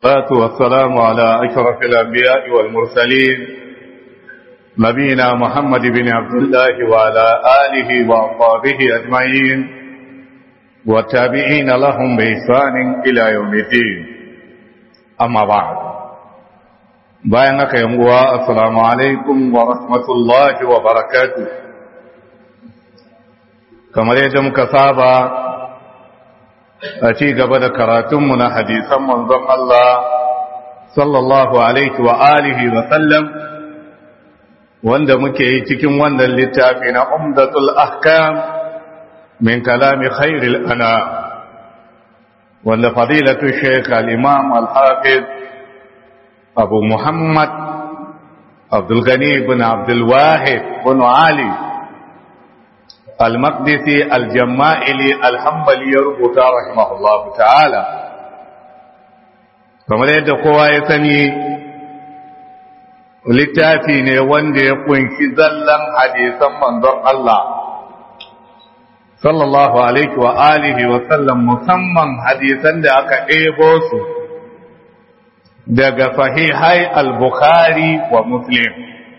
والصلاة والسلام على أشرف الأنبياء والمرسلين نبينا محمد بن عبد الله وعلى آله وأصحابه أجمعين والتابعين لهم بإحسان إلى يوم الدين أما بعد بينك يوم السلام عليكم ورحمة الله وبركاته كما يجب كسابة أتي قبل كراتمنا حديثا منظم الله صلى الله عليه وآله وسلم wanda muke yi cikin wannan littafi na umdatul ahkam min kalami khairil anam wanda fadilatu shaykh al-imam al-hafiz abu muhammad abdul ghani ibn abdul wahid ibn ali al-maqdisi al-jama'ili al-hanbali ya rubuta rahimahullahu ta'ala kamar yadda kowa ya sani littafi ne wanda ya kunshi zallan hadisan manzon Allah sallallahu alaihi wa alihi wa sallam musamman hadisan da aka ɗebo su daga sahihai al-Bukhari wa Muslim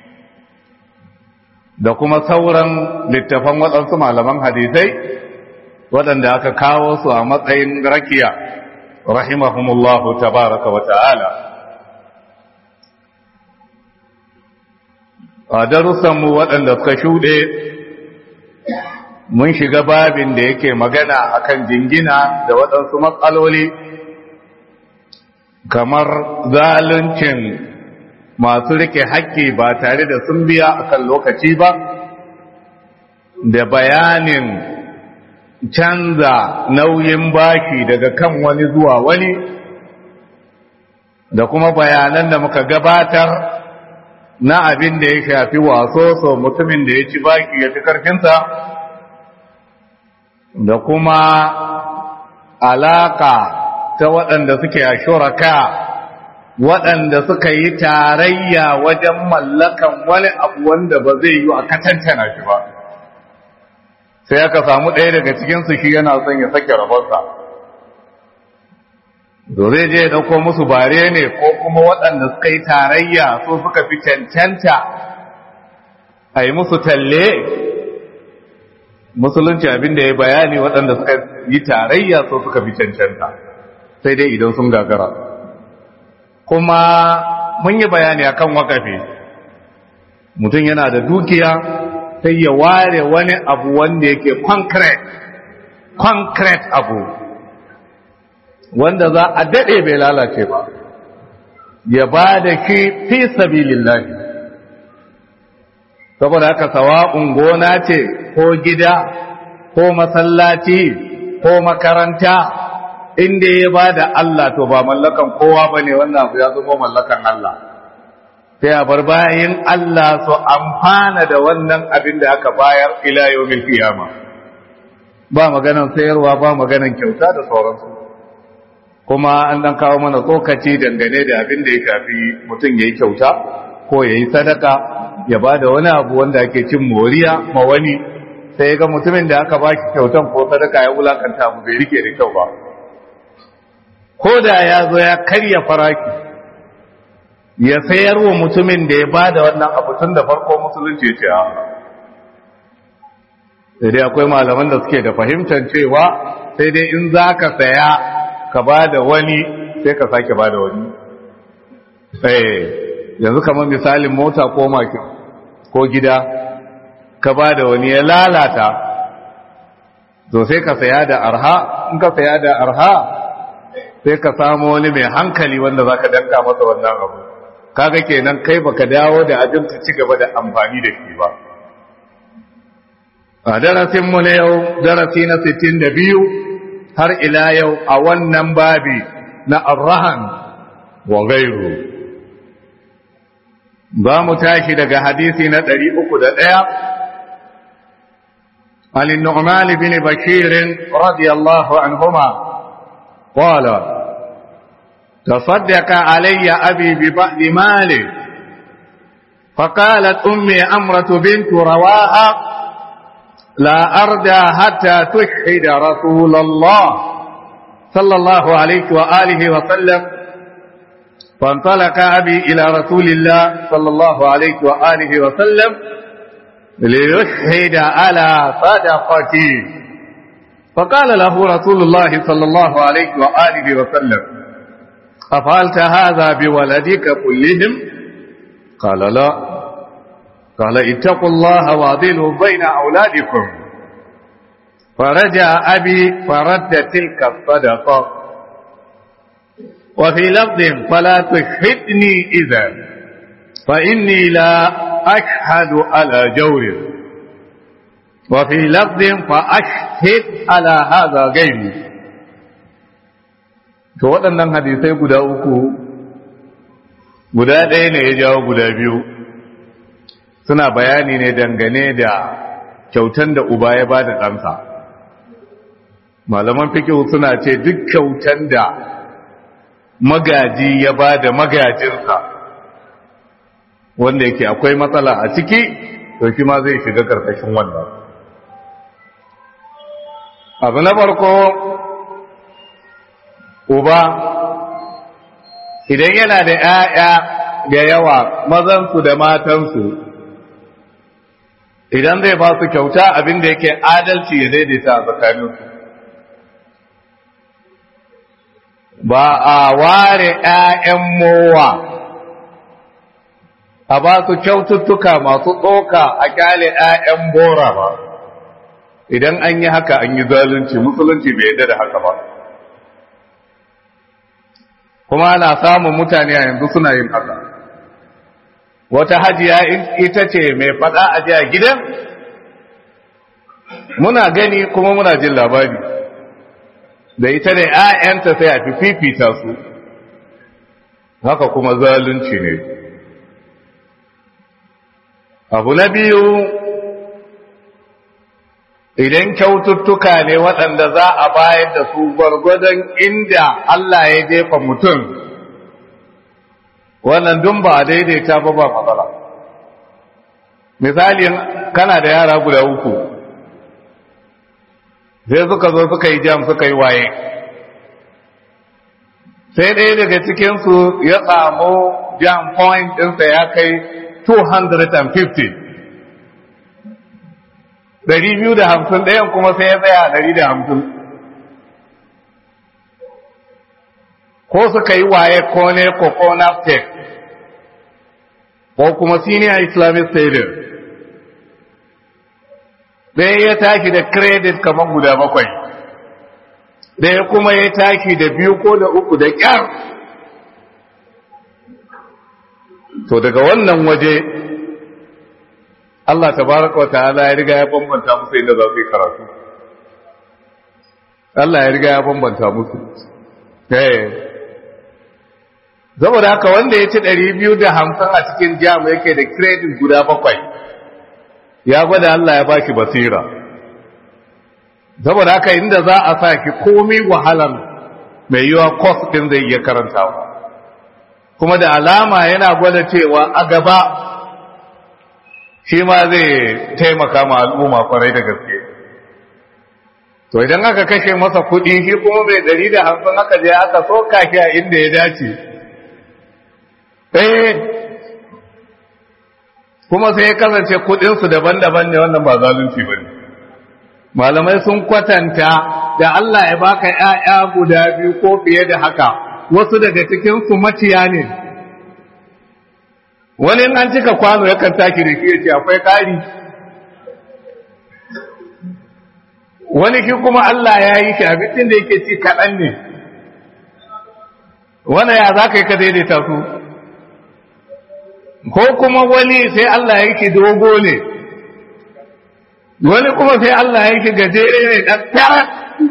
da kuma sauran littafan waɗansu malaman hadisai waɗanda aka kawo su a matsayin rakiya rahimahumullahu tabaraka wa ta'ala a darussanmu waɗanda suka shuɗe mun shiga babin da yake magana akan jingina da waɗansu matsaloli kamar zaluncin masu rike haƙƙi ba tare da sun biya akan lokaci ba da bayanin canza nauyin baki daga kan wani zuwa wani da kuma bayanan da muka gabatar na abin da ya shafi waso mutumin da ya ci baki ya fi karfinsa da kuma alaka ta waɗanda suke a shuraka waɗanda suka yi tarayya wajen mallakan wani abu wanda ba zai yi a katantana shi ba sai aka samu ɗaya daga cikinsu shi yana son ya sake rabonsa to zai je ya dauko musu bare ne ko kuma waɗanda suka yi tarayya so suka fi cancanta a yi musu talle musulunci abin da ya bayani waɗanda suka yi tarayya so suka fi cancanta sai dai idan sun gagara kuma mun yi bayani akan wakafi mutum yana da dukiya sai ya ware wani abu wanda yake concrete abu wanda za a daɗe bai lalace ba ya ba da shi fi sabilillahi saboda haka sawa'un gona ce ko gida ko masallaci ko makaranta inda ya ba da Allah to ba mallakan kowa ba ne wannan abu ya zama mallakan Allah sai a bar bayan Allah su amfana da wannan abin da aka bayar ila yawmin qiyama ba maganan sayarwa ba maganan kyauta da sauransu kuma an dan kawo mana tsokaci dangane da abin da ya shafi mutum ya yi kyauta ko ya yi sadaka ya ba da wani abu wanda ake cin moriya ma wani sai ga mutumin da aka ba shi kyautan ko sadaka ya wulakanta abu bai rike da kyau ba ko da ya zo ya karya faraki ya sayar wa mutumin da ya ba da wannan abu tun da farko musulunci ce a sai dai akwai malaman da suke da fahimtar cewa sai dai in za ka saya ka ba da wani sai ka sake ba da wani yanzu kamar misalin mota ko makin ko gida ka ba da wani ya lalata to sai ka saya da arha in ka saya da arha sai ka samu wani mai hankali wanda za ka danka masa wannan abu kaga kenan kai baka dawo da abin ka ci gaba da amfani da shi ba a darasinmu na yau darasi na 62 har ila yau a wannan babi na arrahan wa gairu za mu tashi daga hadisi na 301 عن النعمان بن بشير رضي الله عنهما قال تصدق علي أبي ببعض ماله فقالت أمي أمرة بنت رواها لا أرجى حتى تشهد رسول الله صلى الله عليه وآله وسلم فانطلق أبي إلى رسول الله صلى الله عليه وآله وسلم ليشهد على صدقتي فقال له رسول الله صلى الله عليه وآله وسلم أفعلت هذا بولدك كلهم؟ قال لا. قال اتقوا الله وعدلوا بين أولادكم. فرجع أبي فرد تلك الصدقة. وفي لفظ فلا تشهدني إذا فإني لا أشهد على جور. وفي لفظ فأشهد على هذا غيري. to waɗannan hadisai guda uku guda ɗaya ne ya jawo guda biyu suna bayani ne dangane da kyautan da uba ya ba da ɗansa. Malaman fikihu suna ce duk kyautan da magaji ya ba da magajinsa wanda yake akwai matsala a ciki to shi ma zai shiga karkashin wannan. Abu na farko, uba idan yana da ‘ya'ya da yawa mazansu da matansu, idan zai ba su kyauta abin da yake adalci ya daidaita a tsakaninsu. Ba a ware ‘ya'yan mowa a ba su kyaututtuka masu tsoka a kyale ‘ya'yan bora ba, idan an yi haka an yi zalunci, musulunci bai yadda da haka ba. Kuma ana samun mutane a yanzu suna yin haka. Wata hajiya ita ce mai faɗa a ji a gidan, muna gani kuma muna jin labari. Da ita da ‘ya'yanta sai a fi fifita su, haka kuma zalunci ne. Abu na biyu, idan kyaututtuka ne waɗanda za a bayar da su gwargwadon inda Allah ya jefa mutum, wannan dun ba a daidaita ba ba matsala. Misali, kana da yara guda uku, sai suka zo suka yi jam suka yi waye sai ɗaya daga cikinsu ya samu jam point ɗinsa ya kai 250 250 ɗayan kuma sai ya tsaya 150 ko suka yi waye ko ne ko naftek ko kuma senior islamic stadium ɗaya ya tashi da credit kamar guda 7 ɗaya kuma ya tashi da 2 ko da 3 da ƙyar. To daga wannan waje Allah tabaraka wa ta'ala ya riga ya bambanta musu inda za su yi karatu. Allah ya riga ya bambanta musu. Saboda haka wanda ya ci 250 a cikin jam yake da credit guda 7 ya gwada Allah ya baki basira. Saboda haka inda za a sa ki komai wahalan mai yiwa course din zai iya karantawa. Kuma da alama yana gwada cewa a gaba shi ma zai taimaka ma al'umma kwarai da gaske. To idan aka kashe masa kuɗi shi kuma bai 150 aka je aka soka shi a inda ya dace. Kuma sai ya kasance kuɗinsu daban-daban ne, wannan ba zalunci ba ne. Malamai sun kwatanta da Allah ya baka ‘ya'ya guda 2 ko fiye da haka, wasu daga cikinsu maciya ne. Wani an cika kwano yakan taki da shi ya ce akwai ƙari. Wani shi kuma Allah ya yi shi abincin da yake ci kaɗan ne. Wani ya za ka yi ka daidaita su? Ko kuma wani sai Allah ya yi dogo ne, wani kuma sai Allah ya yi gajere ne ɗan tarat.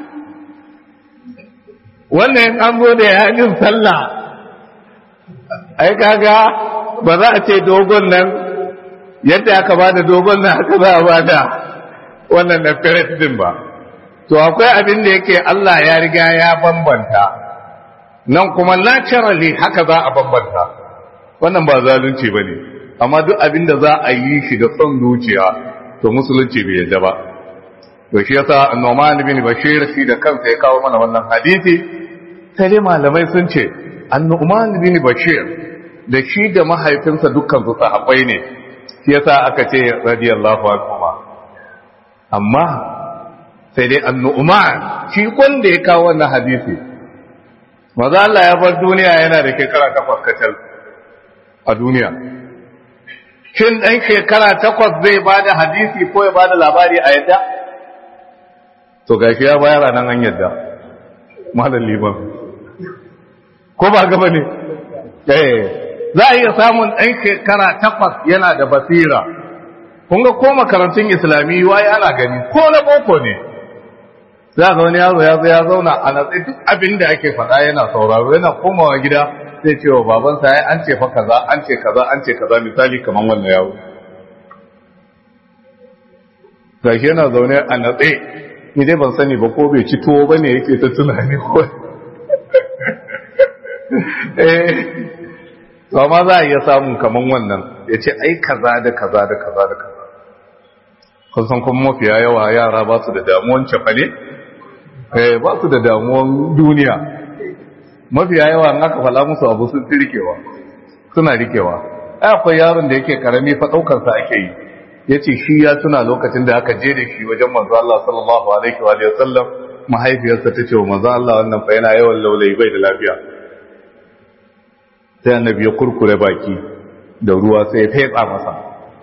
Wannan an zo da yayin sallah, ai kaga ba za a ce dogon nan yadda aka ba da dogon nan haka za a ba da wannan na feret din ba. To akwai abin da yake Allah ya riga ya bambanta, nan kuma naturally haka za a bambanta. Wannan ba zalunci ba ne, amma duk abin da za a yi shi da son zuciya to musulunci bai yadda ba. To shi yasa Nu'man bin Bashir shi da kansa ya kawo mana wannan hadisi, sai dai malamai sun ce An-Nu'man bin Bashir da shi da mahaifinsa dukkan su sahabbai ne shi yasa aka ce radiyallahu anhu amma sai dai An-Nu'man shi wanda ya kawo wannan hadisi maza Allah ya bar duniya yana da shekara 8 kacal a duniya shin dan shekara 8 zai bada hadisi ko ya bada labari a yadda to gashi ya bayar nan an yadda malam liman ko ba gaba ne za a iya samun ɗan shekara 8 yana da basira kun ga ko makarantun islamiyya wai ana gani ko na boko ne za ga wani yaro ya zauna a natsi duk abin da ake faɗa yana sauraro yana komawa gida zai ce wa babansa ya an ce fa kaza an ce kaza an ce kaza misali kamar wannan yaro gashi yana zaune a natsi ni dai ban sani ba ko bai ci tuwo ba ne yake ta tunani ko to ma za a iya samun kaman wannan ya ce ai kaza da kaza da kaza da kaza kun san kuma mafiya yawa yara ba su da damuwan cefa ne ba su da damuwan duniya mafiya yawa in aka fala musu abu sun fi rikewa suna rikewa akwai yaron da yake karami fa ɗaukarsa ake yi ya ce shi ya tuna lokacin da aka je da shi wajen manzo Allah sallallahu alaihi wa sallam mahaifiyarsa ta ce wa manzo Allah wannan fa yana yawan laulayi bai da lafiya sai annabi ya kurkure baki da ruwa sai ya fetsa masa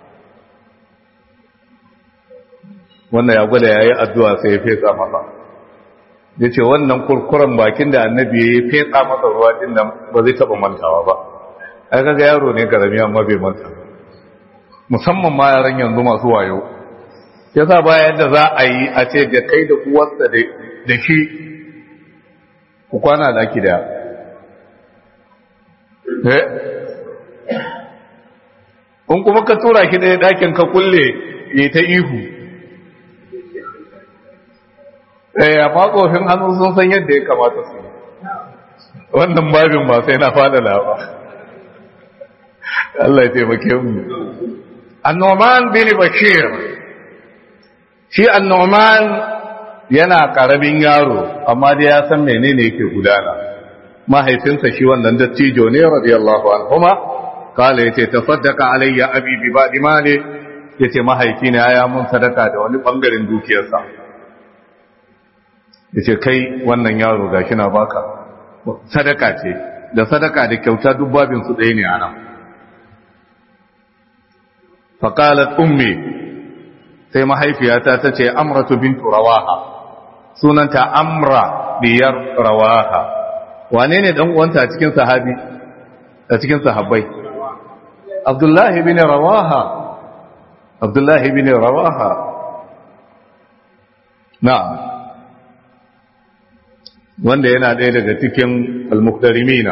wannan ya gwada yayi addu'a sai ya fetsa masa yace wannan kurkuren bakin da annabi ya fetsa masa ruwa din nan ba zai taba mantawa ba ai kaga yaro ne karami amma bai manta musamman ma yaran yanzu masu wayo yasa ba yadda za a yi a ce da kai da uwarsa da shi ku kwana daki daya in kuma ka tura shi ɗaya ɗakin ka kulle ya ta ihu a makofin hannu sun san yadda ya kamata su wannan babin ba sai na fada laba Allah ya taimake mu An-Nu'man bin Bashir shi An-Nu'man yana karamin yaro amma dai ya san menene yake gudana mahaifinsa shi wannan dattijo ne radiyallahu anhuma kala yace tasaddaqa alayya abi bi ba'di mali yace mahaifina ya mun sadaka da wani bangaren dukiyarsa yace kai wannan yaro gashi na baka sadaka ce da sadaka da kyauta duk babin su ɗaya ne anan fa qalat ummi sai mahaifiyata tace amratu bintu rawaha sunanta amra biyar rawaha wane ne dan uwanta a cikin sahabi a cikin sahabbai Abdullahi bin Rawaha Abdullahi bin Rawaha na'am wanda yana ɗaya daga cikin al-muqtarimina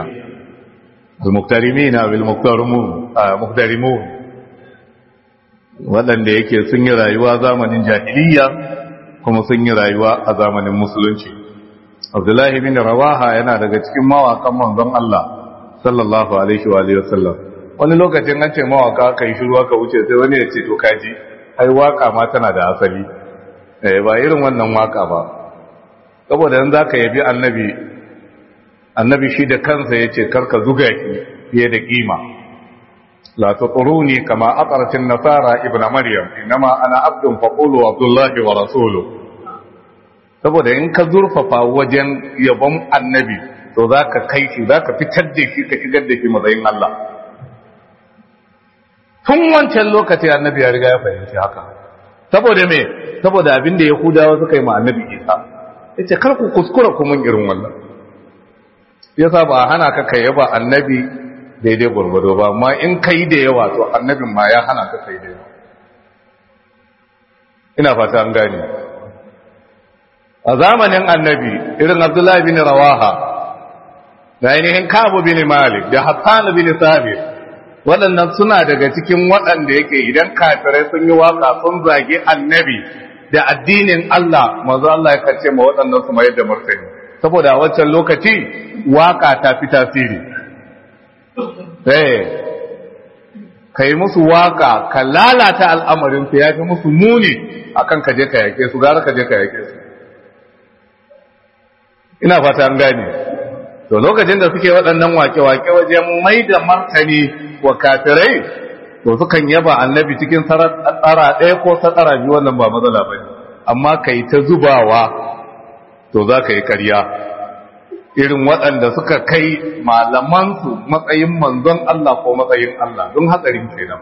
bil muqtarimun waɗanda yake sun yi rayuwa zamanin jahiliya kuma sun yi rayuwa a zamanin musulunci Abdullahi bin Rawaha yana daga cikin mawakan manzon Allah sallallahu alaihi wa alihi wasallam wani lokacin an ce mawaka kai shiru aka wuce sai wani ya ce to kaji ai waka ma tana da asali ba irin wannan waka ba saboda yanzu zaka yabi annabi shi da kansa yace karka zuga ki fiye da kima la tuquruni kama aqratin nasara ibnu maryam inma ana abdun faqulu abdullahi wa rasuluhu saboda in ka zurfafa wajen yabon annabi to za ka kai shi za ka fitar da shi ka shigar da shi matsayin Allah tun wancan lokaci annabi ya riga ya fahimci haka saboda me saboda abin da yahudawa suka yi ma annabi isa yace kar ku kuskura ku mun irin wannan yasa ba hana ka kai yaba annabi daidai gurgudo ba amma in kai da yawa to annabin ma ya hana ka kai da yawa ina fata an gane a zamanin annabi irin Abdullahi bin Rawaha da ainihin Ka'ab bin Malik da Hassan bin Sabit waɗannan suna daga cikin waɗanda yake idan kafirai sun yi waka sun zagi annabi da addinin Allah manzo Allah ya kace ma waɗannan su mayar da martani saboda a wancan lokaci waka ta fi tasiri kai musu waka ka lalata al'amarin su yafi musu muni akan ka je ka yake su gara ka je ka yake su ina fata an gane to lokacin da suke waɗannan wake-wake wajen mai da martani wa kafirai to sukan yaba annabi cikin tsara ɗaya ko tsara biyu, wannan ba matsala ba ne, amma ka yi ta zubawa to za ka yi ƙarya irin waɗanda suka kai malamansu matsayin manzon Allah ko matsayin Allah, don hatsarin kenan.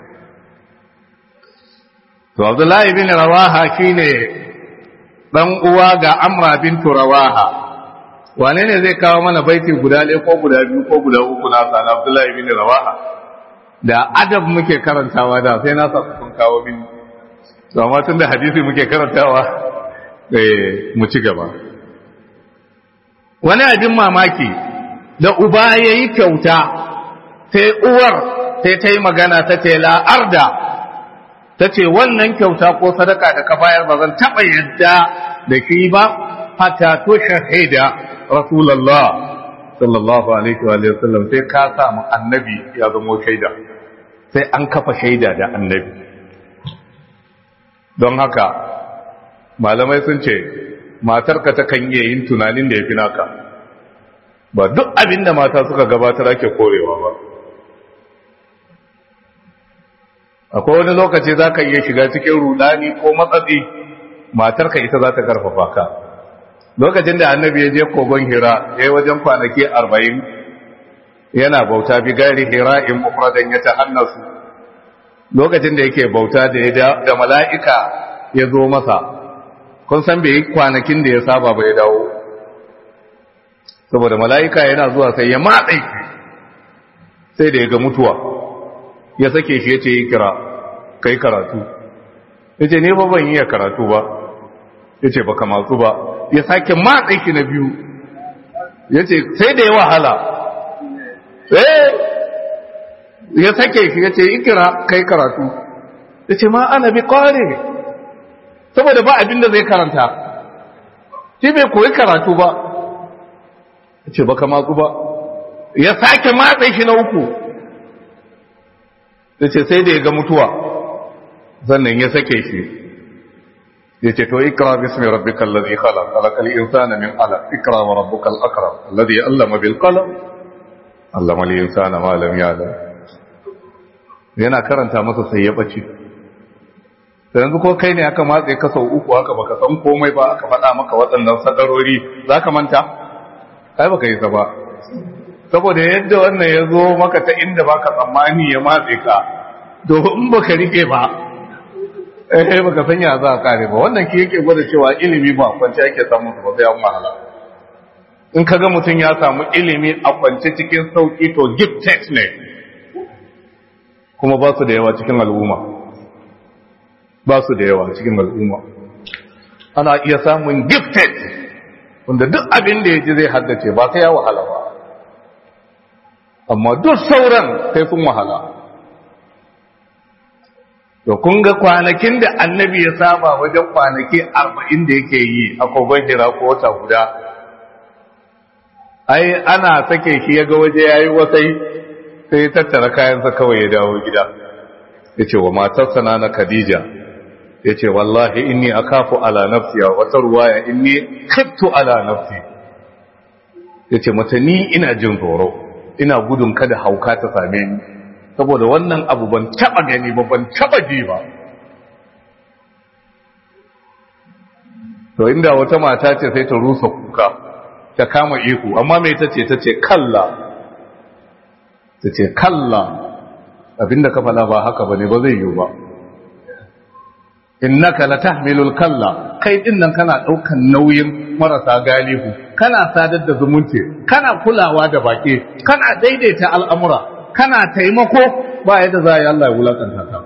To Abdullahi bin Rawaha shine dan uwa ga Amra bintu Rawaha. Wane ne zai kawo mana baiti guda ɗaya ko guda biyu ko guda uku na sa Abdullahi bin Rawaha? Da adab muke karantawa da sai na sa sun kawo min. To amma tun da hadisi muke karantawa mu ci gaba. Wani abin mamaki da uba yayi kyauta sai uwar sai ta yi magana ta ce la arda, ta ce wannan kyauta ko sadaka da ka bayar ba zan taɓa yadda da shi ba hatta to shahida rasulullah sallallahu alaihi wa sallam, sai ka samu annabi ya zama shaida, sai an kafa shaida da annabi. Don haka malamai sun ce matarka ta kan iya yin tunanin da ya fi naka, ba duk abin da mata suka gabatar ake korewa ba. Akwai wani lokaci za ka iya shiga cikin rudani ko matsatsi, matarka ita za ta karfafa ka. Lokacin da annabi ya je kogon Hira ya yi wajen kwanaki 40 yana bauta bi gari Hira in mufradan ya tahannasu. Lokacin da yake bauta da mala'ika ya zo masa, kun san bai yi kwanakin da ya saba ba ya dawo, saboda mala'ika yana zuwa sai ya matsa sai da ya ga mutuwa, ya sake shi ya ce yi kira kai karatu, ya ce ne ba ban yi karatu ba, ya ce baka matsu ba, ya sake matsa shi na biyu, ya ce sai da ya wahala, ya sake shi ya ce yi kira kai karatu, ya ce ma ana bi kware, saboda ba abin da zai karanta, shi bai koyi karatu ba, ya ce baka matsu ba, ya sake matsa shi na uku, ya ce sai da ya ga mutuwa, sannan ya sake shi, ya ce to ikra bismi rabbikal ladhi khalaq khalaqal insana min alaq ikra wa rabbukal akram alladhi allama bil qalam allama al insana ma lam ya'lam. Yana karanta masa sai ya bace. Yanzu ko kai ne aka matse ka sau uku haka baka san komai ba, aka faɗa maka waɗannan sadarori zaka manta? Kai baka yi ba. Saboda yadda wannan ya zo maka ta inda baka tsammani ya matse ka, to in baka rike ba, baka sanya za ka kare ba. Wannan ki yake gwada cewa ilimi ba kwance ake samun ba sai an wahala. In kaga mutum ya samu ilimi a kwance cikin sauki to gifted ne, kuma ba su da yawa cikin al'umma. Ba su da yawa cikin al'umma. Ana iya samun gifted wanda duk abin da ya ji zai haddace ba sai ya wahala ba. Amma duk sauran sai sun wahala. To kun ga kwanakin da annabi ya saba wajen kwanaki 40 da yake yi a kogon Hira ko wata guda, ai ana sake shi ya ga waje yayi wasai sai ya tattara kayansa kawai ya dawo gida. Ya ce wa matarsa na Khadija, ya ce wallahi inni akafu ala nafsi, a wata ruwaya inni khiftu ala nafsi. Ya ce mata ni ina jin tsoro, ina gudun kada hauka ta same ni, saboda wannan abu ban taba gani ba, ban taba ji ba. To inda wata mata ce sai ta rusa kuka, ta kama ihu, amma mai tace kalla, tace kalla, abinda ka fada ba haka bane, ba zai yiwu ba. Innaka latahmilul kalla, kai din nan kana daukan nauyin marasa galihu, kana sadar da zumunci, kana kulawa da baki, kana daidaita al'amura, kana taimako, ba yadda za a yi Allah ya wulakanta ka.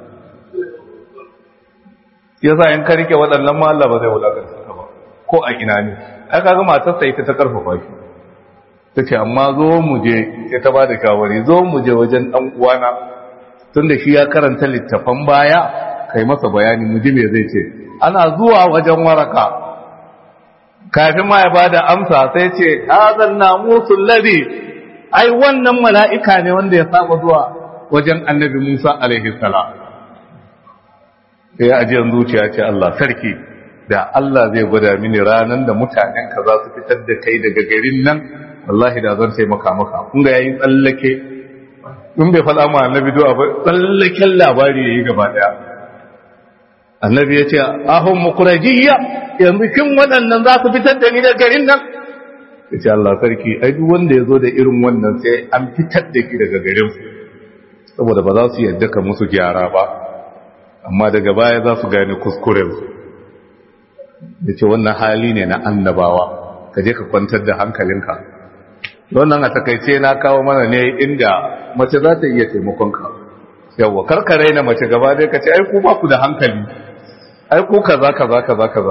Yasa in ka rike waɗannan ma Allah ba zai wulakanta ka ba, ko a ina ne. Ai kaga matarsa ita ta karfafa shi, ta ce amma zo mu je, sai ta ba da shawari, zo mu je wajen ɗan uwana, tunda shi ya karanta littafan baya, kai masa bayani mu ji me zai ce. Ana zuwa wajen Waraka, kafin ma ya bada amsa sai ce hazan namusul ladhi, ai wannan mala'ika ne wanda ya saba zuwa wajen annabi Musa alaihi salam. Sai ajiyar zuciya ce Allah sarki, da Allah zai gwada mini ranan da mutanen ka za su fitar da kai daga garin nan wallahi da zan taimaka maka kun ga yayin tsallake in bai faɗa ma annabi du'a ba tsallaken labari yayi gaba daya annabi ya ce ahum muqrajiyya yanzu kin waɗannan za su fitar da ni daga garin nan yace Allah sarki ai duk wanda yazo da irin wannan sai an fitar da ki daga garin saboda ba za su yadda ka musu gyara ba amma daga baya za su gane kuskuren su yace wannan hali ne na annabawa ka je ka kwantar da hankalinka wannan a takaice na kawo mana ne inda mace za ta iya taimakon ka yawa karkare na mace gaba dai ka ce ai ku ba ku da hankali ai ku kaza kaza kaza kaza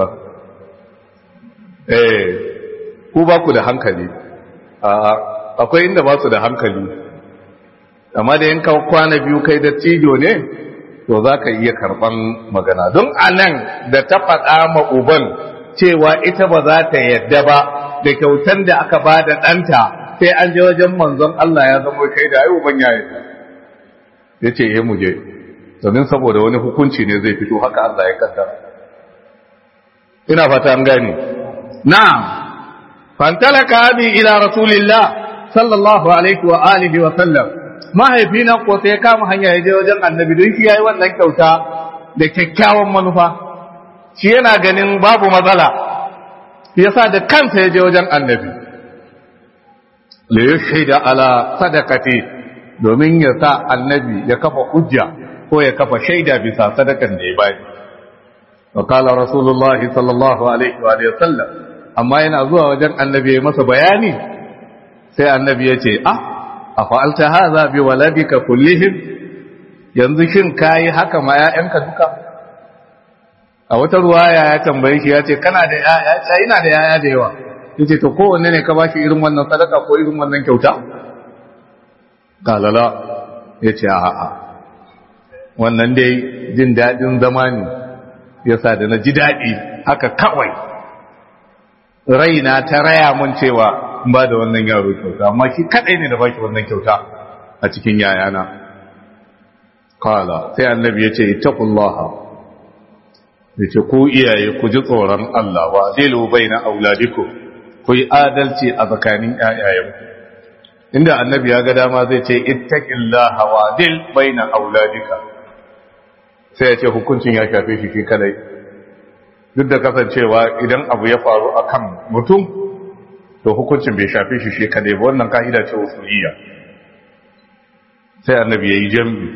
ku ba ku da hankali akwai inda ba su da hankali amma da yanka kwana biyu kai da cijo ne to za ka iya karban magana don anan da ta faɗa ma uban cewa ita ba za ta yadda ba da kyautan da aka ba da ɗanta sai an je wajen manzon Allah ya zama kai da ai uban ya yi ya ce ya muje domin saboda wani hukunci ne zai fito haka Allah ya kaddara ina fata an gani na'am fantalaka abi ila rasulillah sallallahu alaihi wa alihi wa sallam mahaifina ko sai kama hanya ya je wajen annabi don shi yayi wannan kyauta da kyakkyawan manufa shi yana ganin babu matsala yasa da kansa ya je wajen annabi la yushhida ala sadaqati domin ya sa annabi ya kafa hujja ko ya kafa shaida bisa sadakan da ya bayar wa qala rasulullahi sallallahu alaihi wa sallam amma yana zuwa wajen annabi ya masa bayani sai annabi ya ce afa'alta hadha bi waladika kullihim yanzu shin kai haka ma ƴaƴanka duka a wata ruwaya ya tambaye shi ya ce kana da ƴaƴa ina da ƴaƴa da yawa yace to kowanne ne ka bashi irin wannan sadaka ko irin wannan kyauta kalala yace a'a wannan dai jin dadin zamani yasa da na ji dadi haka kawai raina ta raya mun cewa ba da wannan yaro kyauta amma shi kadai ne da baki wannan kyauta a cikin yayana kala sai annabi yace ittaqullaha yace ku iyaye ku ji tsoron Allah wa dilu baina auladikum ku yi adalci a tsakanin ƴaƴayenku inda annabi ya ga dama zai ce ittaqillaha wa dil baina auladika sai ya ce hukuncin ya shafe shi kadai duk da kasancewa idan abu ya faru akan mutum to hukuncin bai shafe shi kadai ba wannan ka'ida ce usuliyya sai annabi yayi jambi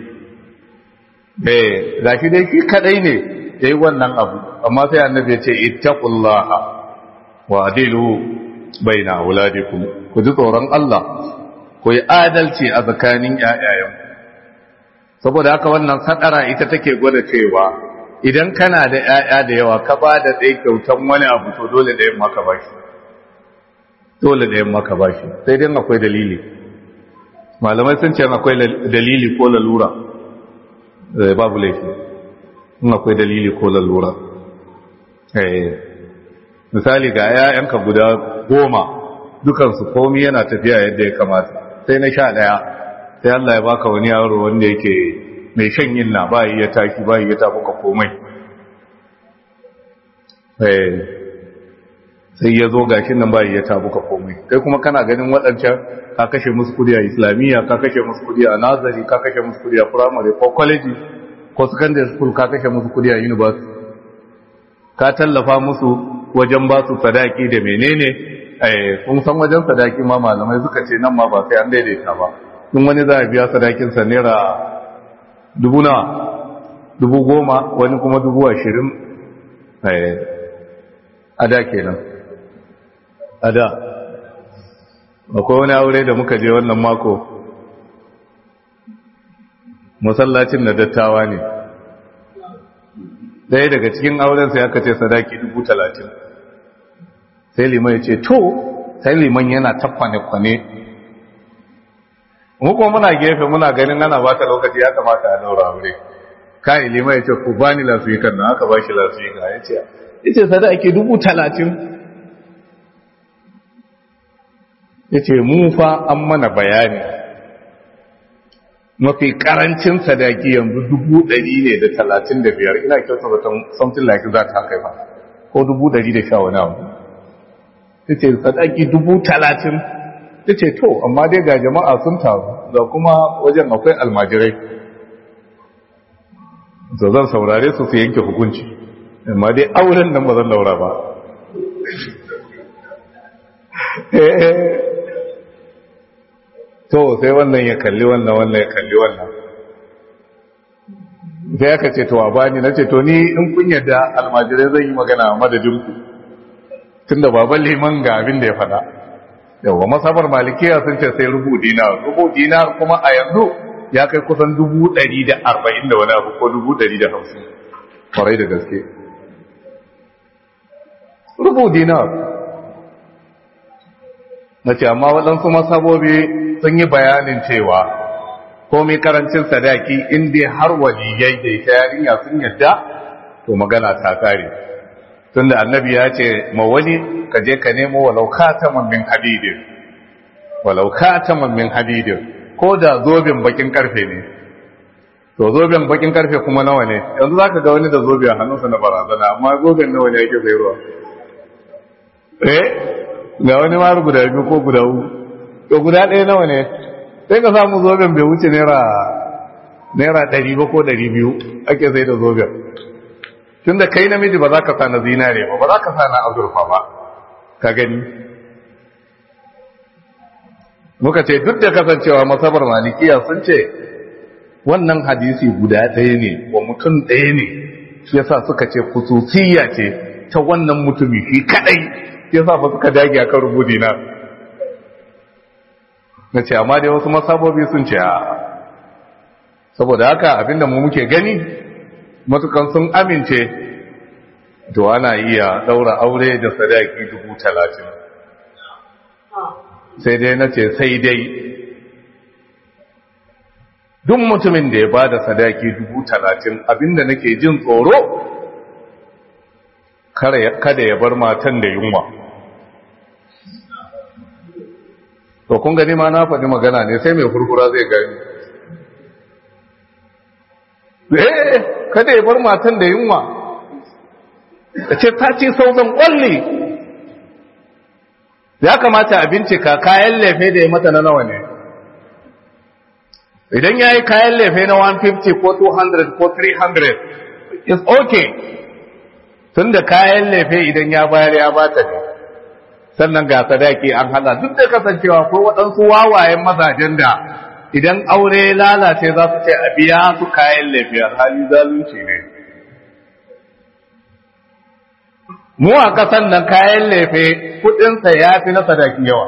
gashi dai shi kadai ne yayi wannan abu amma sai annabi ya ce ittaqullaha wa adilu baina auladikum ku ji tsoron Allah ku yi adalci a tsakanin ƴaƴayen saboda haka wannan sadara ita take gwada cewa idan kana da ƴaƴa da yawa ka ba da ɗaya kyautan wani abu to dole da yamma ka bashi dole da yamma ka bashi sai dai akwai dalili malamai sun ce akwai dalili ko lalura babu laifi in akwai dalili ko lalura misali ga ƴaƴanka guda 10 dukansu komai yana tafiya yadda ya kamata sai na 11 sai Allah ya baka wani yaro wanda yake mai shan yinna ba yi ya taki ba yi ya tafuka komai sai ya zo gashin nan ba yi ya tafuka komai kai kuma kana ganin waɗancan ka kashe musu kudi a islamiyya ka kashe musu kudi a nazari ka kashe musu kudi a primary ko college ko secondary school ka kashe musu kudi a university ka tallafa musu wajen ba su sadaki da menene kun san wajen sadaki ma malamai suka ce nan ma ba sai an daidaita ba in wani za a biya sadakinsa naira 10,000 10,000 wani kuma 20,000 a da kenan a da akwai wani aure da muka je wannan mako masallacin da dattawa ne ɗaya daga cikin auren sai aka ce sadaki 30,000 sai liman ya ce to sai liman yana ta kwane-kwane mu kuma muna gefe muna ganin ana bata lokaci ya kamata a daura aure kai liman ya ce ku bani lasuikan nan aka bashi lasuika ya ce sadaki 30,000 ya ce mu fa an mana bayani mafi karancin sadaki yanzu 135 ina kyauta batun something like that haka ba ko 110 wani abu ya ce sadaki 30,000 ya ce to amma dai ga jama'a sun taru da kuma wajen akwai almajirai da zan saurare su yanke hukunci amma dai auren nan ba zan daura ba to sai wannan ya kalli wannan ya kalli wannan sai aka ce to a bani na ce to ni in kun yadda almajirai zan yi magana a madadinku tunda baban liman ga abin da ya faɗa yawa masabar malikiya sun ce sai rubu dinar kuma a yanzu ya kai kusan 140 da wani abu ko 150 kwarai da gaske rubu dinar na ce amma waɗansu masabobi sun yi bayanin cewa komai karancin sadaki inda har waliyai da ita yarinya sun yadda to magana ta kare tunda annabi ya ce ma wani ka je ka nemo walau khataman min hadidin ko da zobin bakin karfe ne to zobin bakin karfe kuma nawa ne yanzu zaka ga wani da zobe a hannunsa na barazana amma zobin nawa ne yake sayarwa ga wani ma guda biyu ko guda uku to guda ɗaya nawa ne sai ka samu zoben bai wuce naira 100 ba ko 200 ake sai da zoben tun da kai namiji ba za ka sa na zinare ba za ka sa na azurfa ba ka gani muka ce duk da kasancewa masabar malikiya sun ce wannan hadisi guda ɗaya ne wa mutum ɗaya ne shi yasa suka ce khususiyya ce ta wannan mutumi shi kadai shi yasa ba suka dage akan rubuti na ce amma dai wasu masabobi sun ce a saboda haka abinda mu muke gani matukan sun amince to ana iya daura aure da sadaki 30,000 sai dai na ce sai dai duk mutumin da ya ba da sadaki 30,000 abinda nake jin tsoro kada ya bar matan da yunwa to kun gani ma na faɗi magana ne sai mai furfura zai gani kada ya bar matan da yunwa da ce ta ce sauran ƙwalli ya kamata a bincika kayan lefe da ya mata na nawa ne idan ya yi kayan lefe na 150 ko 200 ko 300 is okay tun da kayan lefe idan ya bayar ya bata ne sannan ga sadaki an hada duk da kasancewa ko waɗansu wawayen mazajen da idan aure lalace za su ce a biya su kayan lafiyar hali zalunci ne mu a kasan nan kayan lefe kudinsa ya fi na sadaki yawa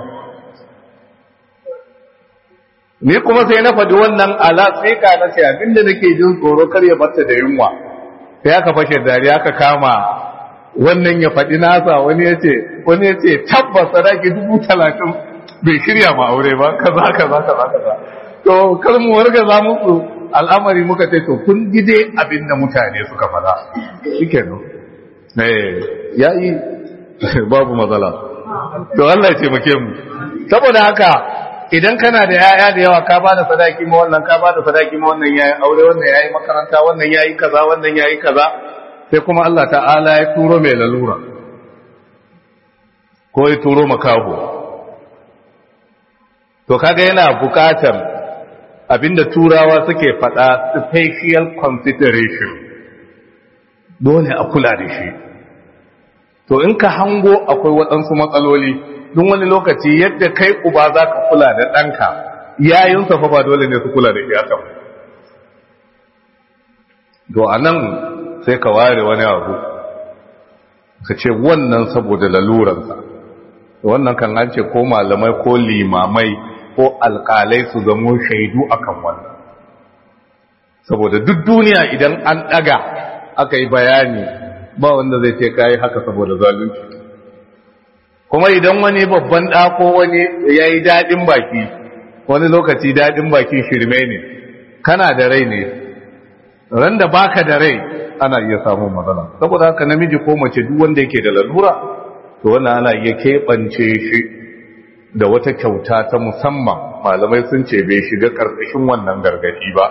ni kuma sai na faɗi wannan alasika na ce abinda nake jin tsoro kar ya barta da yunwa sai aka fashe dariya aka kama wannan ya faɗi nasa wani ya ce tabbas sadaki 30,000 bai shirya ma aure ba kaza to kar mu warga za musu al'amari muka ce to kun gide abinda mutane suka faɗa shikenan yayi babu matsala to Allah ya taimake mu saboda haka idan kana da yaya da yawa ka bada sadaki ma wannan ka bada sadaki ma wannan yayi aure wannan yayi makaranta wannan yayi kaza wannan yayi kaza sai kuma Allah ta'ala ya turo mai lalura ko ya turo makaho to kaga yana bukatar abinda turawa suke faɗa special consideration dole a kula da shi to in ka hango akwai waɗansu matsaloli don wani lokaci yadda kai uba za ka kula da ɗanka yayinsa fa ba dole ne su kula da shi haka to a nan sai ka ware wani abu ka ce wannan saboda laluransa wannan kan an ce ko malamai ko limamai ko alƙalai su zamo shaidu akan wannan saboda duk duniya idan an ɗaga aka yi bayani ba wanda zai ce kayi haka saboda zalunci kuma idan wani babban ɗa ko wani ya yi daɗin baki wani lokaci daɗin baki shirme ne kana da rai ne ran da baka da rai ana iya samun matsala saboda haka namiji ko mace duk wanda yake da lalura to wannan ana iya keɓance shi da wata kyauta ta musamman malamai sun ce bai shiga ƙarƙashin wannan gargaɗi ba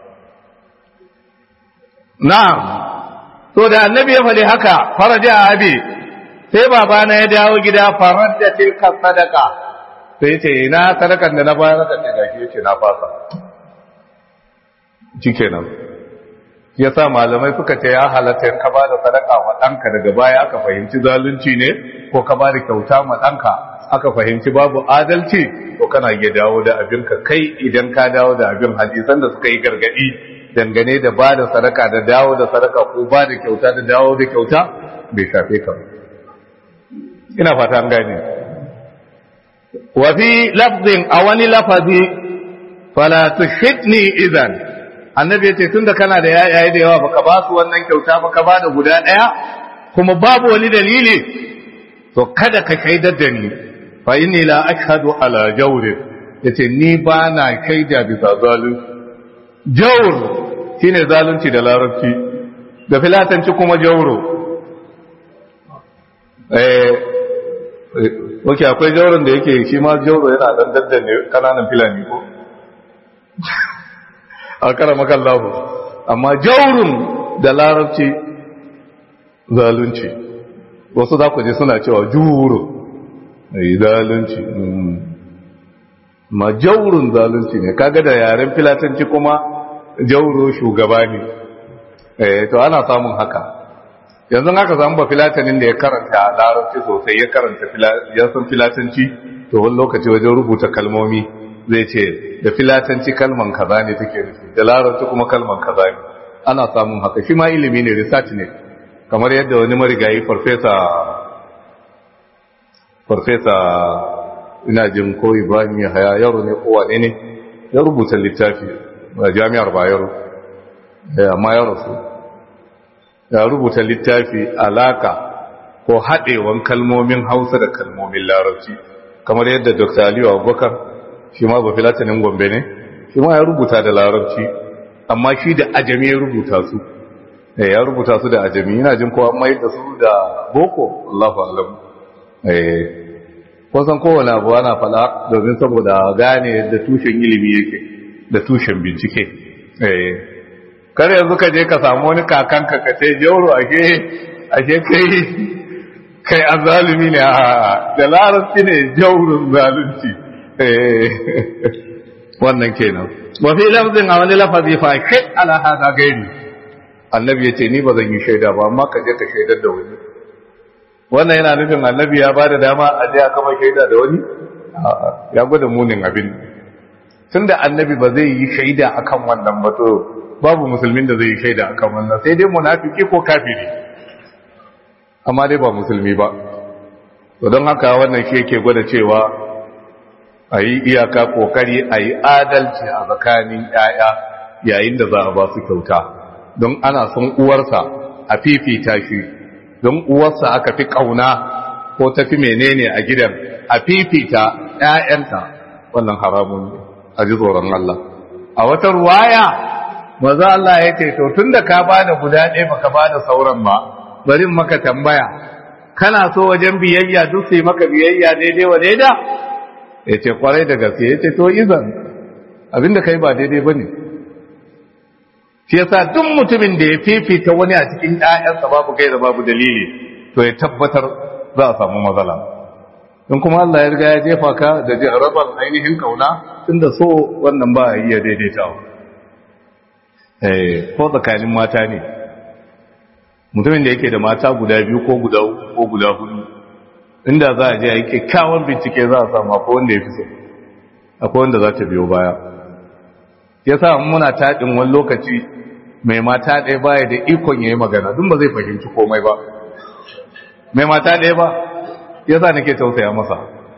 na'am to da annabi ya faɗi haka faraja abi sai babana ya dawo gida farar da tilka sadaka sai ya ce ina sadakan da na bayar da ce gashi ya ce na fasa shikenan ya sa malamai suka ce ya halatta ka ba da sadaka wa ɗanka daga baya aka fahimci zalunci ne ko ka ba da kyauta ma ɗanka aka fahimci babu adalci ko kana iya dawo da abinka kai idan ka dawo da abin hadisan da suka yi gargadi dangane da ba da sadaka da dawo da sadaka ko ba da kyauta da dawo da kyauta bai shafe ka ina fata an gane wa fi lafzin a wani lafazi fala tushitni idan annabi yace tunda kana da yayaye da yawa baka ba su wannan kyauta baka ba da guda daya kuma babu wani dalili to kada ka shaidar da ni fa inni la ashhadu ala jawr yace ni ba na shaida bisa zalunci jawr shine zalunci da larabci da filatanci kuma jawro ok akwai jawron da yake shi ma jawro yana dan daddanne kananan filani ko a kara makallahu amma jawrun da larabci zalunci wasu za ku je suna cewa juro zalunci ma jawrun zalunci ne kaga da yaren filatanci kuma jawro shugaba ne to ana samun haka yanzu haka samu ba filatanin da ya karanta larabci sosai ya karanta ya san filatanci to wani lokaci wajen rubuta kalmomi zai ce da filatanci kalman kaza ne take nufi da larabci kuma kalman kaza ne ana samun haka shi ma ilimi ne research ne kamar yadda wani marigayi farfesa ina jin ko Ibrahim ya haya yaro ne ko wane ne ya rubuta littafi a jami'ar Bayero amma ya rasu ya rubuta littafi alaka ko haɗewan kalmomin Hausa da kalmomin Larabci kamar yadda Dr. Aliyu Abubakar shi ma ba filatanin Gombe ne shi ma ya rubuta da Larabci amma shi da ajami ya rubuta su ya rubuta su da ajami ina jin ko amma yadda su da boko Allahu a'lam kusan kowane abu ana fada domin saboda gane da tushen ilimi yake da tushen bincike kar yanzu ka je ka samu wani kakanka ka ce jauro ake kai azalimi ne da larabci ne jaurun zalunci wannan kenan wa fi lafzin a wani lafazi fa kai ala hada gairi annabi yace ni ba zan yi shaida ba amma ka je ka shaidar da wani wannan yana nufin annabi ya bada dama a je a kama shaida da wani ya gwada munin abin tunda annabi ba zai yi shaida akan wannan ba to babu musulmin da zai yi shaida akan wannan sai dai munafiki ko kafiri amma dai ba musulmi ba to don haka wannan shi yake gwada cewa a yi iyaka kokari a yi adalci a tsakanin ‘ya'ya yayin da za a ba su kyauta don ana son uwarsa a fifita shi don uwarsa aka fi ƙauna ko tafi menene a gidan a fifita ‘ya'yanta wannan haramun ne a ji tsoron Allah a wata ruwaya maza Allah ya ce to tun da ka ba da guda ɗaya baka ba da sauran ba bari maka tambaya kana so wajen biyayya duk sai maka biyayya daidai wa daida ya ce kwarai da gaske ya ce to izan abinda kai ba daidai ba ne shi yasa duk mutumin da ya fifita wani a cikin ƴaƴansa babu gaira babu dalili to ya tabbatar za a samu matsala in kuma Allah ya riga ya jefa ka da jarabar ainihin kauna tunda so wannan ba a iya daidaitawa ko tsakanin mata ne mutumin da yake da mata guda biyu ko guda uku ko guda hudu inda za a je a yi kyakkyawan bincike za a samu akwai wanda ya fi so akwai wanda za ta biyo baya ya sa muna taɗin wani lokaci mai mata ɗaya baya da ikon ya yi magana dun ba zai fahimci komai ba mai mata ɗaya ba ya sa nake tausaya masa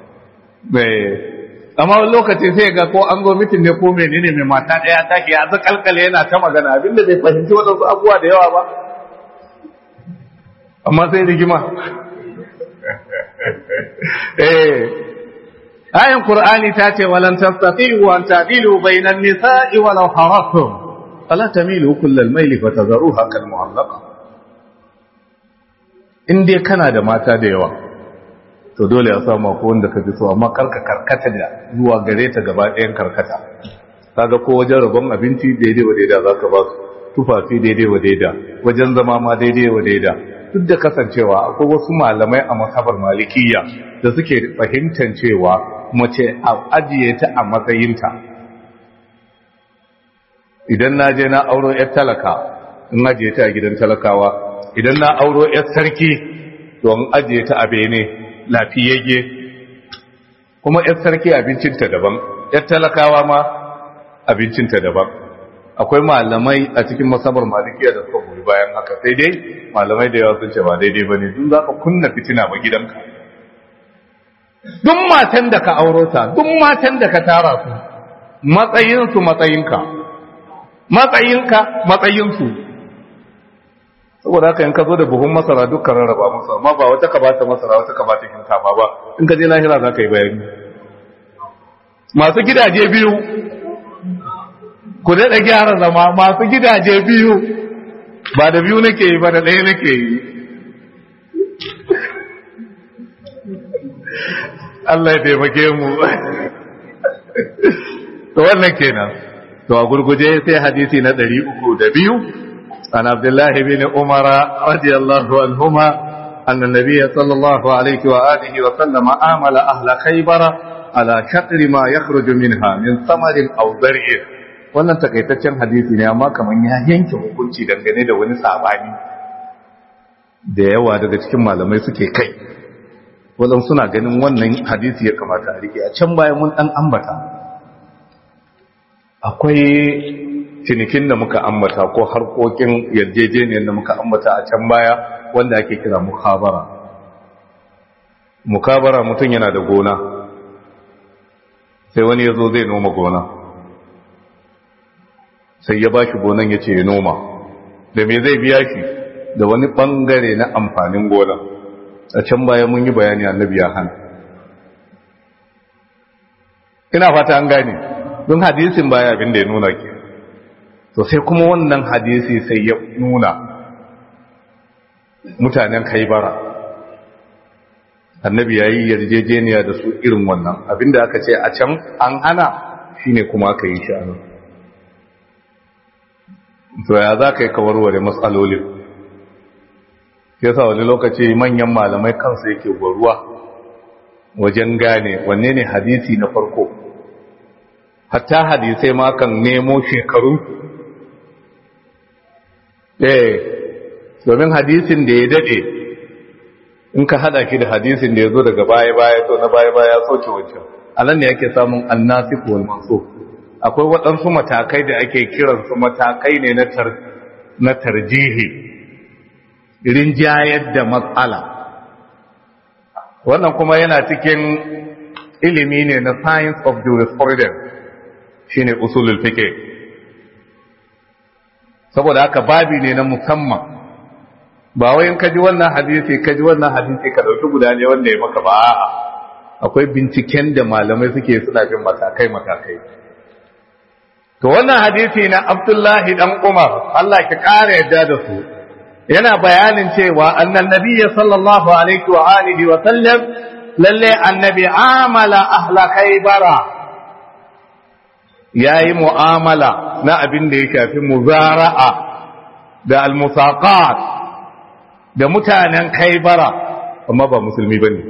amma wani lokaci sai ga ko an zo mitin ne ko menene mai mata ɗaya take ya zakalkale yana ta magana abinda bai fahimci waɗansu abubuwa da yawa ba amma sai rigima ayin qur'ani ta ce walan tastati'u an ta'dilu bainan nisa'i walau haratum fala tamilu kullal mayli fatadharuha kal mu'allaqa in dai kana da mata da yawa to dole ya samu ko wanda ka fi so amma karka karkata da zuwa gare ta gaba ɗayan karkata kaga ko wajen rabon abinci daidai wa daida zaka ba su tufafi daidai wa daida wajen zama ma daidai wa daida duk da kasancewa akwai wasu malamai a masabar malikiya da suke fahimtar cewa mace a ajiye ta a matsayinta. Idan na je na auro ‘yar talaka in ajiye ta a gidan talakawa, idan na auro ‘yar sarki don ajiye ta a bene lafiyayye, kuma ‘yar sarki abincinta daban, ‘yar talakawa ma abincinta daban. Akwai malamai a cikin masabar malikiya da suka goyi bayan haka, sai dai malamai da yawa sun ce ba daidai ba ne, dun za ka kunna fitina ba gidanka. Duk matan da ka auro ta, duk matan da ka tara su, matsayinsu matsayinka, matsayinsu. Saboda haka in ka zo da buhun masara dukkan rarraba musu, amma ba wata ka bata masara wata ka bata shinkafa ba, in ka je lahira za ka yi bayani. Masu gidaje biyu, ku daɗa gyara zama, masu gidaje biyu, ba da biyu nake yi ba da ɗaya nake yi. Allah ya taimake mu. To wannan kenan. To a gurguje sai hadisi na 302 an Abdullah ibn Umar radiyallahu anhuma anna an-nabiy sallallahu alaihi wa alihi wa sallam amala ahla Khaybar ala shatri ma yakhruju minha min samarin aw zar'in. Wannan takaitaccen hadisi ne amma kaman ya yanke hukunci dangane da wani sabani da yawa daga cikin malamai suke kai. Wadan suna ganin wannan hadisi ya kamata a rike. A can baya mun dan ambata akwai cinikin da muka ambata ko harkokin yarjejeniyar da muka ambata a can baya wanda ake kira mukhabara. Mukhabara mutum yana da gona sai wani ya zo zai noma gona, sai ya bashi gonan ya ce ya noma, da me zai biya shi da wani bangare na amfanin gona. A can baya mun yi bayani annabi ya hana. Ina fata an gane don hadisin baya abin da ya nuna ke. To sai kuma wannan hadisi sai ya nuna mutanen Khaybara annabi ya yi yarjejeniya da su irin wannan abinda aka ce a can an hana shine kuma aka yi shi a nan. To ya za ka yi kawarware matsalolin? Yasa wani lokaci manyan malamai kansu yake gwaruwa wajen gane wanne ne hadisi na farko. Hatta hadisai ma kan nemo shekaru. Domin hadisin da ya dade in ka hada shi da hadisin da ya zo daga baya-baya to na baya-baya ya sauke wancan. A nan ne yake samun annasik wal mansukh. Akwai waɗansu matakai da ake kiransu matakai ne na tarjihi, rinjayar da matsala. Wannan kuma yana cikin ilimi ne na science of jurisprudence, shine usulul fiqh. Saboda haka babi ne na musamman. Ba wai in kaji wannan hadisi ka dauki guda ne wanda ya maka ba, a'a. Akwai binciken da malamai suke suna bin matakai. To wannan hadisi na Abdullahi dan Umar, Allah ki kare yadda da su, yana bayanin cewa annan nabiyyi sallallahu alaihi wa alihi wa sallam lalle annabi amala ahla Khaybara, yayi mu'amala na abin da ya shafi muzara'a da almusaqat da mutanen Khaybara, amma ba musulmi bane,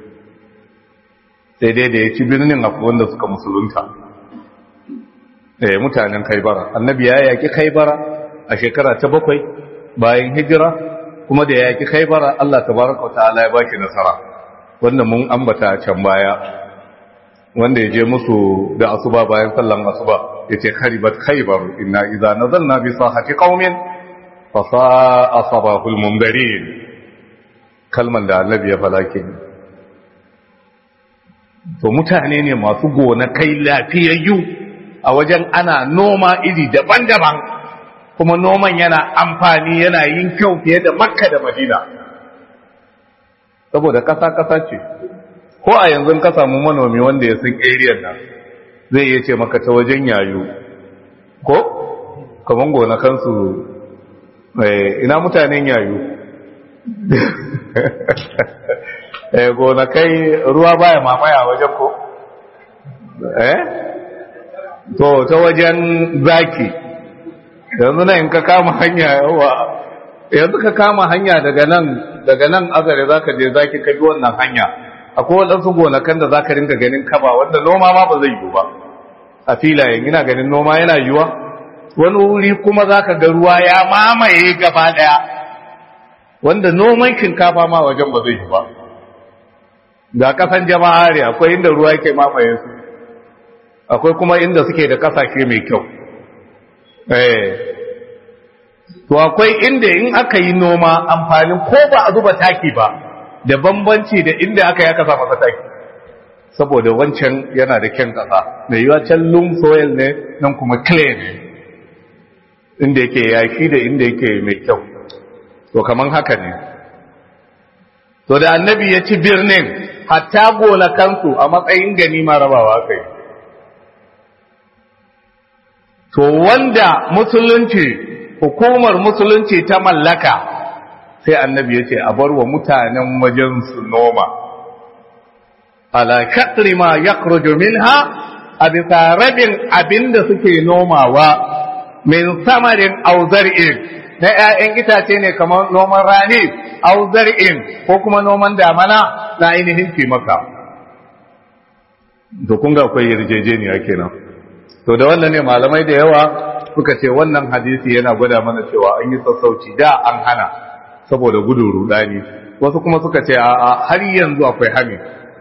sai dai da ya ci birnin akwai wanda suka musulunta. Mutanen Khaybara, annabi ya yaki Khaybara a shekara ta 7 bayan hijira, kuma da ya yaki Khaybara Allah tabaraka wa ta'ala ya baki nasara, wanda mun ambata can baya, wanda ya je musu da asuba bayan sallan asuba yace kharibat Khaybar inna idza nazalna bi sahati qaumin fa sa'a sabahul mundarin. Kalman da annabi ya fada ke. To mutane ne masu gona kai lafiyayyu a wajen ana noma iri daban-daban, kuma noman yana amfani yana yin kyau fiye da Makka da Madina, saboda ƙasa-ƙasa ce. Ko a yanzu ka samu manomi wanda ya san area nan zai iya ce maka ta wajen yayu ko kaman gonakansu ina mutanen yayu gonakai ruwa baya mamaya wajen ko to ta wajen zaki yanzu nan in ka kama hanya yawa yanzu ka kama hanya daga nan azare zaka je zaki ka bi wannan hanya akwai waɗansu gonakan da za ka ringa ganin kaba wanda noma ma ba zai yiwu ba a filayen ina ganin noma yana yiwuwa wani wuri kuma za ka ga ruwa ya mamaye gaba ɗaya wanda noman shinkafa ma wajen ba zai yi ba ga ƙasan jama'a ne akwai inda ruwa yake mamaye su akwai kuma inda suke da ƙasashe mai kyau to akwai inda in aka yi noma amfanin ko ba a zuba taki ba da bambanci da inda aka yi aka sa masa taki saboda wancan yana da kyan ƙasa mai yiwa can loam soil ne nan kuma clay ne inda yake yaki da inda yake mai kyau to kaman haka ne to da annabi ya ci birnin hatta gonakansu a matsayin ganima rabawa kai to wanda musulunci hukumar musulunci ta mallaka sai annabi ya ce a bar wa mutanen wajen su noma ala katri ma yakhruju minha a bisa rabin abinda suke nomawa min samarin aw zar'in na 'ya'yan itace ne kamar noman rani aw zar'in ko kuma noman damana na ainihin maka. to kun ga akwai yarjejeniya kenan to da wannan ne malamai da yawa suka ce wannan hadisi yana gwada mana cewa an yi sassauci da an hana saboda gudun rudani wasu kuma suka ce a har yanzu akwai hani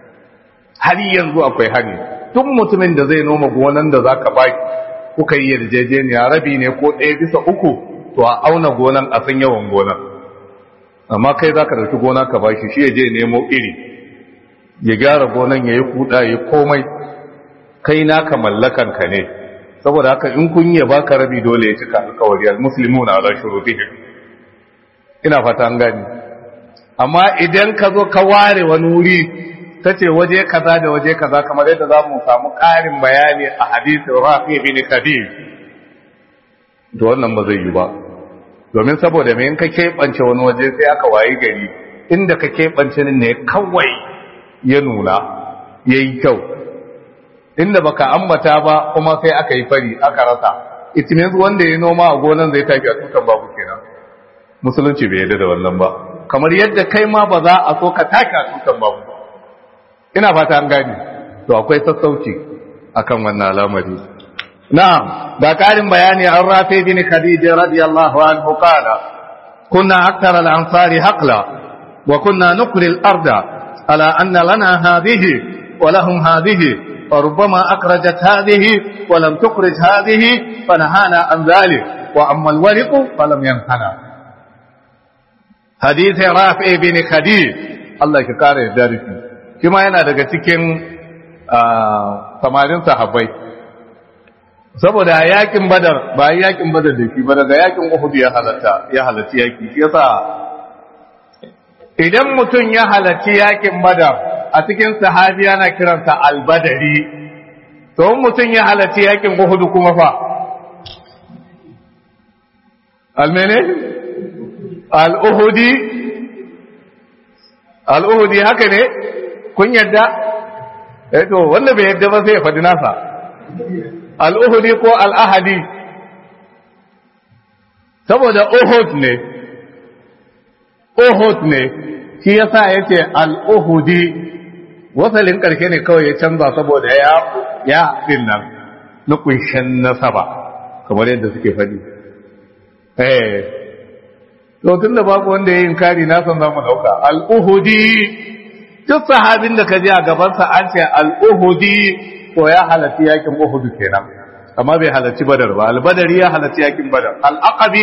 duk mutumin da zai noma gonan da zaka baki kuka yi yarjejeniya rabi ne ko 1/3 to a auna gonan a san yawan gonan amma kai zaka dauki gona ka baki shi ya je nemo iri ya gyara gonan yayi kuda yayi komai kai naka mallakan ka ne saboda haka in kun yi baka rabi dole ya cika alkawari al-muslimuna ala shurutihim ina fata an gani amma idan ka zo ka ware wani wuri tace waje kaza da waje kaza kamar yadda zamu samu ƙarin bayani a hadisi Rafi bin Khadij to wannan ba zai yi ba domin saboda me in ka keɓance wani waje sai aka wayi gari inda ka keɓance ne kawai ya nuna yayi kyau inda baka ambata ba kuma sai aka yi fari aka rasa it means wanda ya noma a gonan zai tafi a tutan babu kenan musulunci bai yarda da wannan ba kamar yadda kai ma ba za a so ka taka a tutan babu ina fata an gani to akwai sassauci akan wannan al'amari na'am da karin bayani an Rafi bin Khadija radiyallahu anhu qala kunna akthar al-ansari haqla wa kunna nuqri al-arda ala anna lana hadhihi wa lahum hadhihi فربما أخرجت هذه ولم تخرج هذه فنهانا عن ذلك وأما الورق فلم ينهنا حديث رافع بن خديج الله يكاره دارك كما yana daga cikin samarin sahabbai saboda yakin badar ba yakin badar da shi ba daga yakin uhud ya halarci yaki shi yasa idan mutum ya halarci yakin badar a cikin sahabi ana kiransa albadari to mutum ya halarci yakin Uhud kuma fa almene al-Uhudi haka ne kun yadda to wanda bai yadda ba sai ya faɗi nasa al-Uhudi ko al-Ahadi saboda Uhud ne shi yasa yace al-Uhudi wasalin ƙarshe ne kawai ya canza saboda ya ɗin nan na ƙunshen nasaba kamar yadda suke faɗi to tun da babu wanda ya yi kari na san za mu ɗauka al'uhudi duk sahabin da ka ji a gabansa an ce al'uhudi ko ya halarci yakin uhudu kenan amma bai halarci badar ba albadari ya halarci yakin badar al'aqabi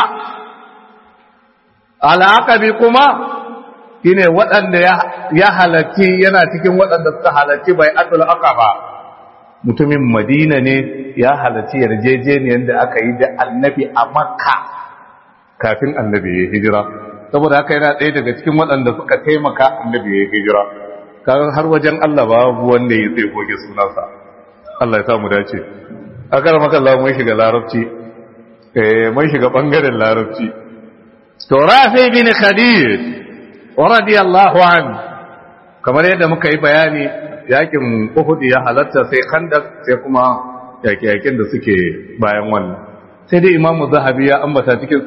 kuma shine waɗanda ya halarci yana cikin waɗanda suka halarci bai atul aqaba mutumin Madina ne ya halarci yarjejeniyar da aka yi da annabi a Makka kafin annabi ya hijira saboda haka yana ɗaya daga cikin waɗanda suka taimaka annabi ya hijira kaga har wajen Allah babu wanda ya zai goge sunansa Allah ya samu dace akar maka Allah mun shiga larabci mun shiga bangaren larabci to Rafi bin Khadij radiyallahu an kamar yadda muka yi bayani yakin Uhud ya halatta sai Khandaq sai kuma yakin da suke bayan wannan sai dai Imam Zahabi ya ambata cikin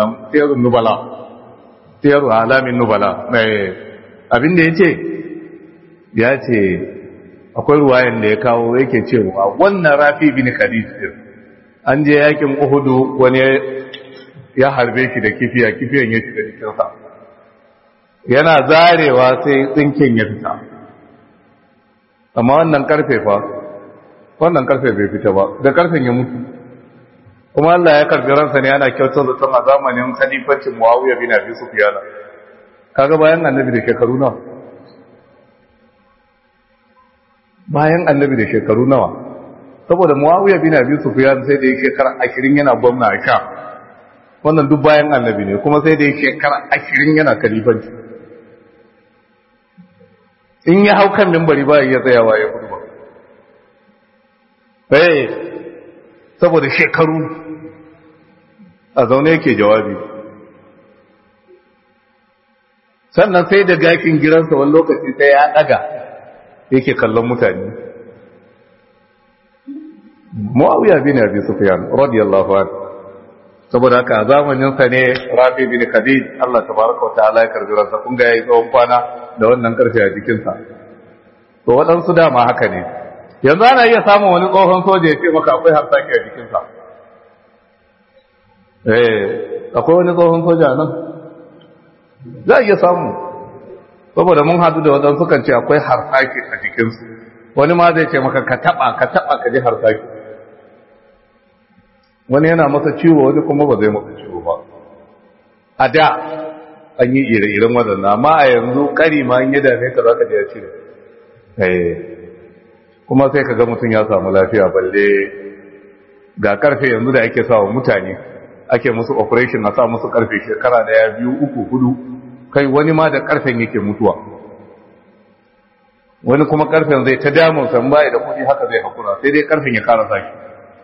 siyarun nubala siyaru alamin nubala abin da yace ya ce akwai ruwayan da ya kawo yake cewa wannan Rafi bin Khadij an je yakin Uhudu wani ya harbe shi da kifiyan ya shiga jikinsa yana zarewa sai tsinken ya fita amma wannan karfe bai fita ba da karfen ya mutu kuma Allah ya karbi ransa ne yana kyautar da a zamanin khalifancin Muawiya bin Abi Sufyan kaga bayan annabi da shekaru nawa saboda Muawiya bin Abi Sufyan sai da shekara 20 yana gwamna a Sham wannan duk bayan annabi ne kuma sai da shekara 20 yana khalifanci in ya hau kan mimbari ba ya tsayawa ya gudu ba saboda shekaru a zaune yake jawabi sannan sai da gashin giransa wani lokaci sai ya daga yake kallon mutane Muawiya bin Abi Sufyan radiyallahu anhu saboda haka a zamanin sa ne Rafi bin Khadij Allah tabaraka wa ta'ala ya karbi ransa kun ga yayi tsawon kwana da wannan karfe a jikin sa to waɗansu dama haka ne yanzu ana iya samun wani tsohon soja ya ce maka akwai harsaki a jikin sa akwai wani tsohon soja nan za a iya samu saboda mun hadu da waɗansu kan ce akwai harsaki a jikinsu wani ma zai ce maka ka taɓa ka ji harsaki wani yana masa ciwo wani kuma ba zai masa ciwo ba a da an yi ire-iren waɗanda amma a yanzu ƙari ma in yi dame ka za ka je ya cire kuma sai ka ga mutum ya samu lafiya balle ga karfe yanzu da ake sawa mutane ake musu operation na sa musu karfe shekara 1 2 3 4 kai wani ma da karfen yake mutuwa wani kuma karfen zai ta damun san bai da kudi haka zai hakura sai dai karfen ya kara saki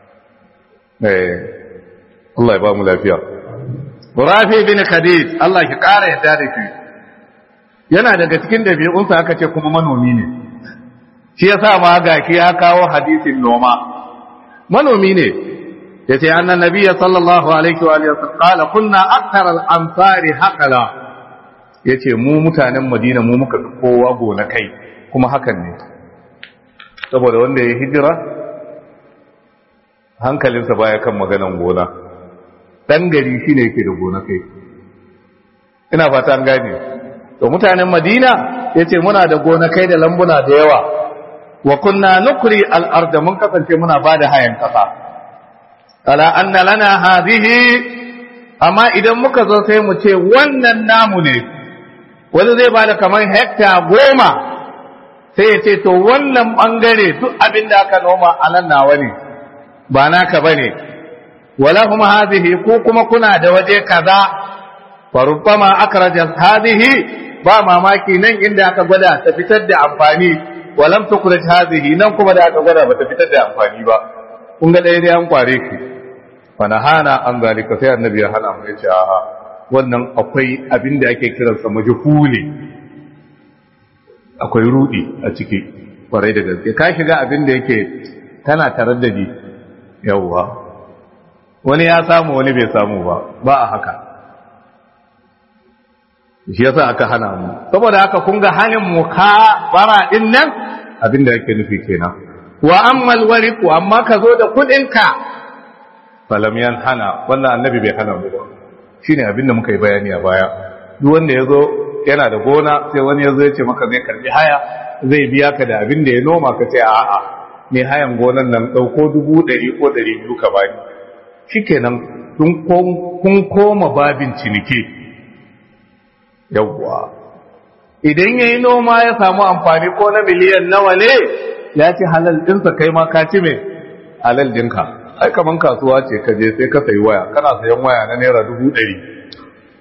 Allah ya ba mu lafiya Rafi bin Khadij Allah ya kara yadda da shi yana daga cikin dabi'unsa aka ce kuma manomi ne shi yasa ma gashi ya kawo hadisin noma manomi ne yace annan nabiyyi sallallahu alaihi wa alihi wasallam qala kunna akthar al-amsari haqala yace mu mutanen Madina mu muka kowa gona kai kuma hakan ne saboda wanda ya hijira hankalinsa baya kan maganan gona dan gari shine yake da gona kai ina fata an gane to mutanen Madina yace muna da gona kai da lambuna da yawa wa kunna nukri al-ard mun kasance muna bada hayan kasa ala anna lana hadhihi amma idan muka zo sai mu ce wannan namu ne wani zai bada kaman hekta 10 sai ya ce to wannan bangare duk abin da aka noma anan nawa ne ba naka bane wala kuma hadhihi ko kuma kuna da waje kaza fa rubbama akrajat hadhihi ba mamaki nan inda aka gwada ta fitar da amfani walam tukraj hadhihi nan kuma da aka gwada ba ta fitar da amfani ba kun ga dai an kware ki fa nahana an zalika sai annabi ya hana mu yace a'a wannan akwai abin da ake kiransa majhuli akwai rudi a ciki kwarai da gaske ka shiga abin da yake kana taraddadi yawwa wani ya samu wani bai samu ba a haka shi yasa aka hana mu saboda haka kun ga halin mukabara din nan abin da yake nufi kenan wa ammal wariqu amma ka zo da kudin ka falam hana wannan annabi bai hana mu ba shine abin da muka yi bayani a baya duk wanda yazo yana da gona sai wani yazo ya ce maka zai karbi haya zai biya ka da abin da ya noma ka ce a'a me hayan gonan nan dauko 100 ko 200 ka bani shikenan kun koma babin ciniki yawwa idan yayi noma ya samu amfani ko na miliyan nawa ne ya ci halal dinsa kai ma ka ci me halal dinka ai kaman kasuwa ce ka je sai ka sayi waya kana sayan waya na naira 100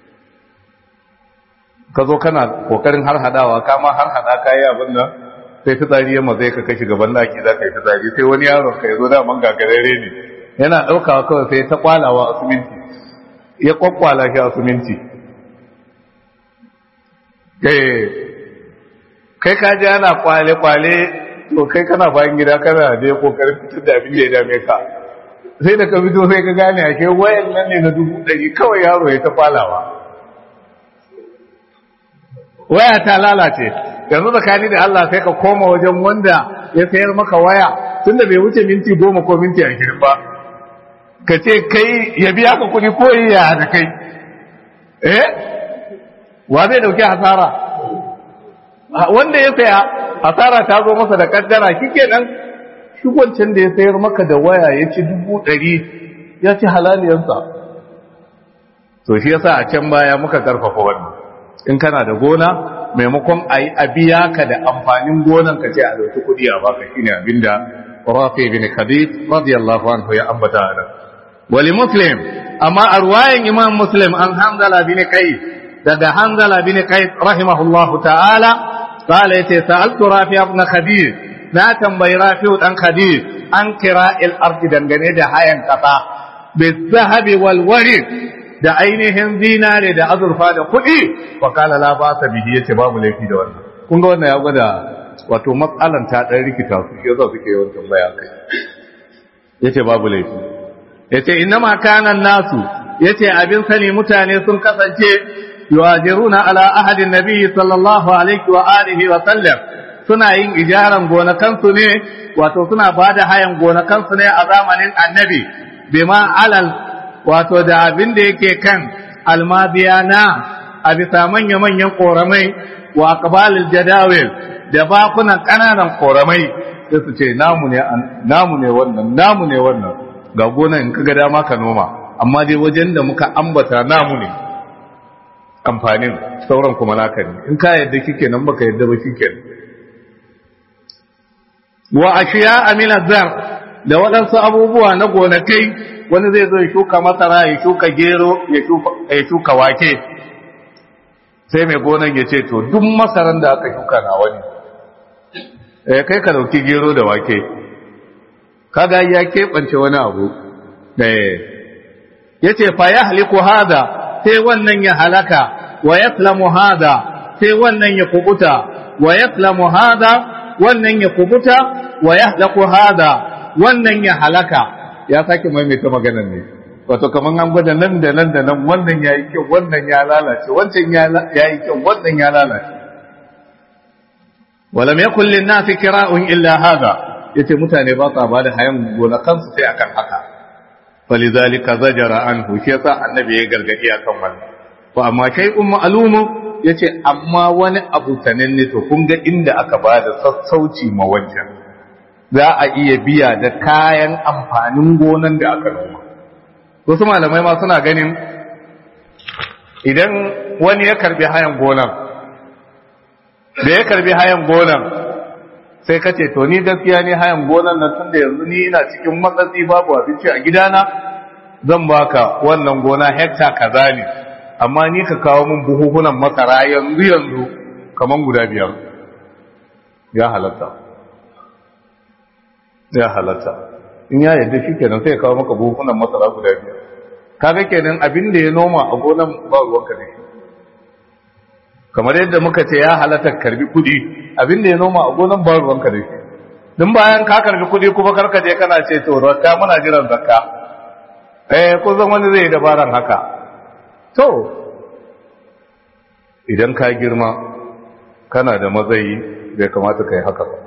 ka zo kana kokarin har hadawa kama har hada kai abin nan sai fitsari ya mazai ka kashi gaban daki za ka yi fitsari sai wani yaron ka yazo da man gagarare ne yana daukawa kawai sai ta kwalawa a suminti ya kwakwala shi a suminti kai ka ji ana kwale-kwale to kai kana bayan gida kana da kokarin fitar da abin da ya dame ka sai da ka fito sai ka gane ake wayan nan ne na 100 kawai yaro ya ta kwalawa waya ta lalace yanzu tsakani da Allah sai ka koma wajen wanda ya sayar maka waya tunda bai wuce minti 10 ko minti 20 ba ka ce kai ya biya ka kuɗi ko ya da kai wa zai dauki hasara wanda ya saya hasara ta zo masa da kaddara kike nan shi wancan da ya sayar maka da waya ya ci 100 ya ci halaliyansa to shi yasa a can baya muka karfafa wannan in kana da gona maimakon a biya ka da amfanin gonan ka ce a dauki kudi a baka shine abinda Rafi bin Khadij radiyallahu anhu ya ambata da wali Muslim amma arwayan Imam Muslim an Hanzala bin Qais daga Hanzala bin Qais rahimahullahu ta'ala qala yace sa'altu Rafi ibn Khadij na tambayi Rafi dan Khadij an kira'il ardi dangane da hayan kasa bizahabi wal warid da ainihin zinare da azurfa da kuɗi wa kala la ba ta bihi yace babu laifi da wannan kun ga wannan ya gwada wato matsalan ta dan rikita su yasa suke yawan tambaya kai yace babu laifi yace innama kana nasu yace abin sani mutane sun kasance yuajiruna ala ahadin nabi sallallahu alaihi wa alihi wa sallam suna yin ijaran gonakansu ne wato suna bada hayan gonakansu ne a zamanin annabi bima alal wato da abin da yake kan almadiyana a bisa manya-manyan koramai wa aqbalil jadawil da bakunan kananan koramai sai su ce namu ne wannan ga gonan in kaga dama ka noma amma dai wajen da muka ambata namu ne amfanin sauran kuma naka ne in ka yadda kike nan baka yadda ba kike wa ashiya min azar da waɗansu abubuwa na gonakai wani zai zo ya shuka masara ya shuka gero ya shuka wake sai mai gonan ya ce to duk masaran da aka shuka na wani kai ka dauki gero da wake kaga ya keɓance wani abu ya ce fa ya haliku hada sai wannan ya halaka wa yaslamu hada sai wannan ya kubuta wa yaslamu hada wannan ya kubuta wa yahlaku hada wannan ya halaka ya sake maimaita maganar ne wato kaman an gwada nan da nan da nan wannan yayi kyau wannan ya lalace wancan yayi kyau wannan ya lalace walam yakul lin nasi kira'un illa hada yace mutane ba sa bada hayan gona kansu sai akan haka falizalika zajara anhu shi yasa annabi ya gargadi akan wannan to amma shay'un ma'lumun yace amma wani abu sananne to kun ga inda aka bada sassauci ma wancan za a iya biya da kayan amfanin gonan da aka noma. Wasu malamai ma suna ganin idan wani ya karbi hayan gonan, da ya karbi hayan gonan sai ka ce, to ni gaskiya ne hayan gonan nan tun da yanzu ni ina cikin matsatsi babu abinci a gidana zan baka wannan gona hekta kaza ne, amma ni ka kawo min buhuhunan masara yanzu kaman guda 5 ya halatta. ya halatta in ya yadda shi kenan sai ya kawo maka buhunan masara guda 5 kaga kenan abin da ya noma a gonan ba ruwanka ne kamar yadda muka ce ya halatta karbi kudi abin da ya noma a gonan ba ruwanka ne din bayan ka karbi kudi kuma karka je kana ce to zakka muna jiran zakka ko zan wani zai dabaran haka to idan ka girma kana da matsayi bai kamata kai haka ba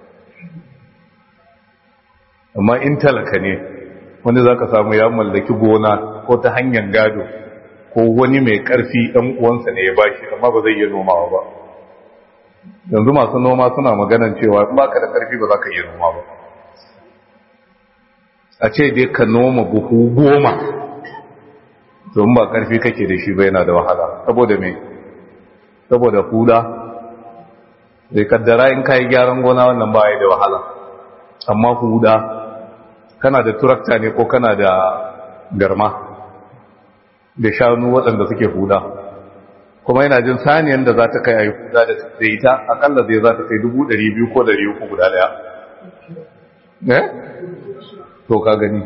amma in talaka ne wani za ka samu ya mallaki gona ko ta hanyar gado ko wani mai ƙarfi ɗan uwansa ne ya bashi amma ba zai iya nomawa ba yanzu masu noma suna maganan cewa ba ka da ƙarfi ba za ka iya noma ba a ce dai ka noma buhu 10 don ba ƙarfi kake da shi ba yana da wahala saboda me saboda huda zai kaddara in ka yi gyaran gona wannan ba ya da wahala amma huda kana da turakta ne ko kana da garma da shanu waɗanda suke huda kuma yana jin saniyan da za ta kai a yi huda da ita akalla zai za ta kai 200 ko 300 guda daya to ka gani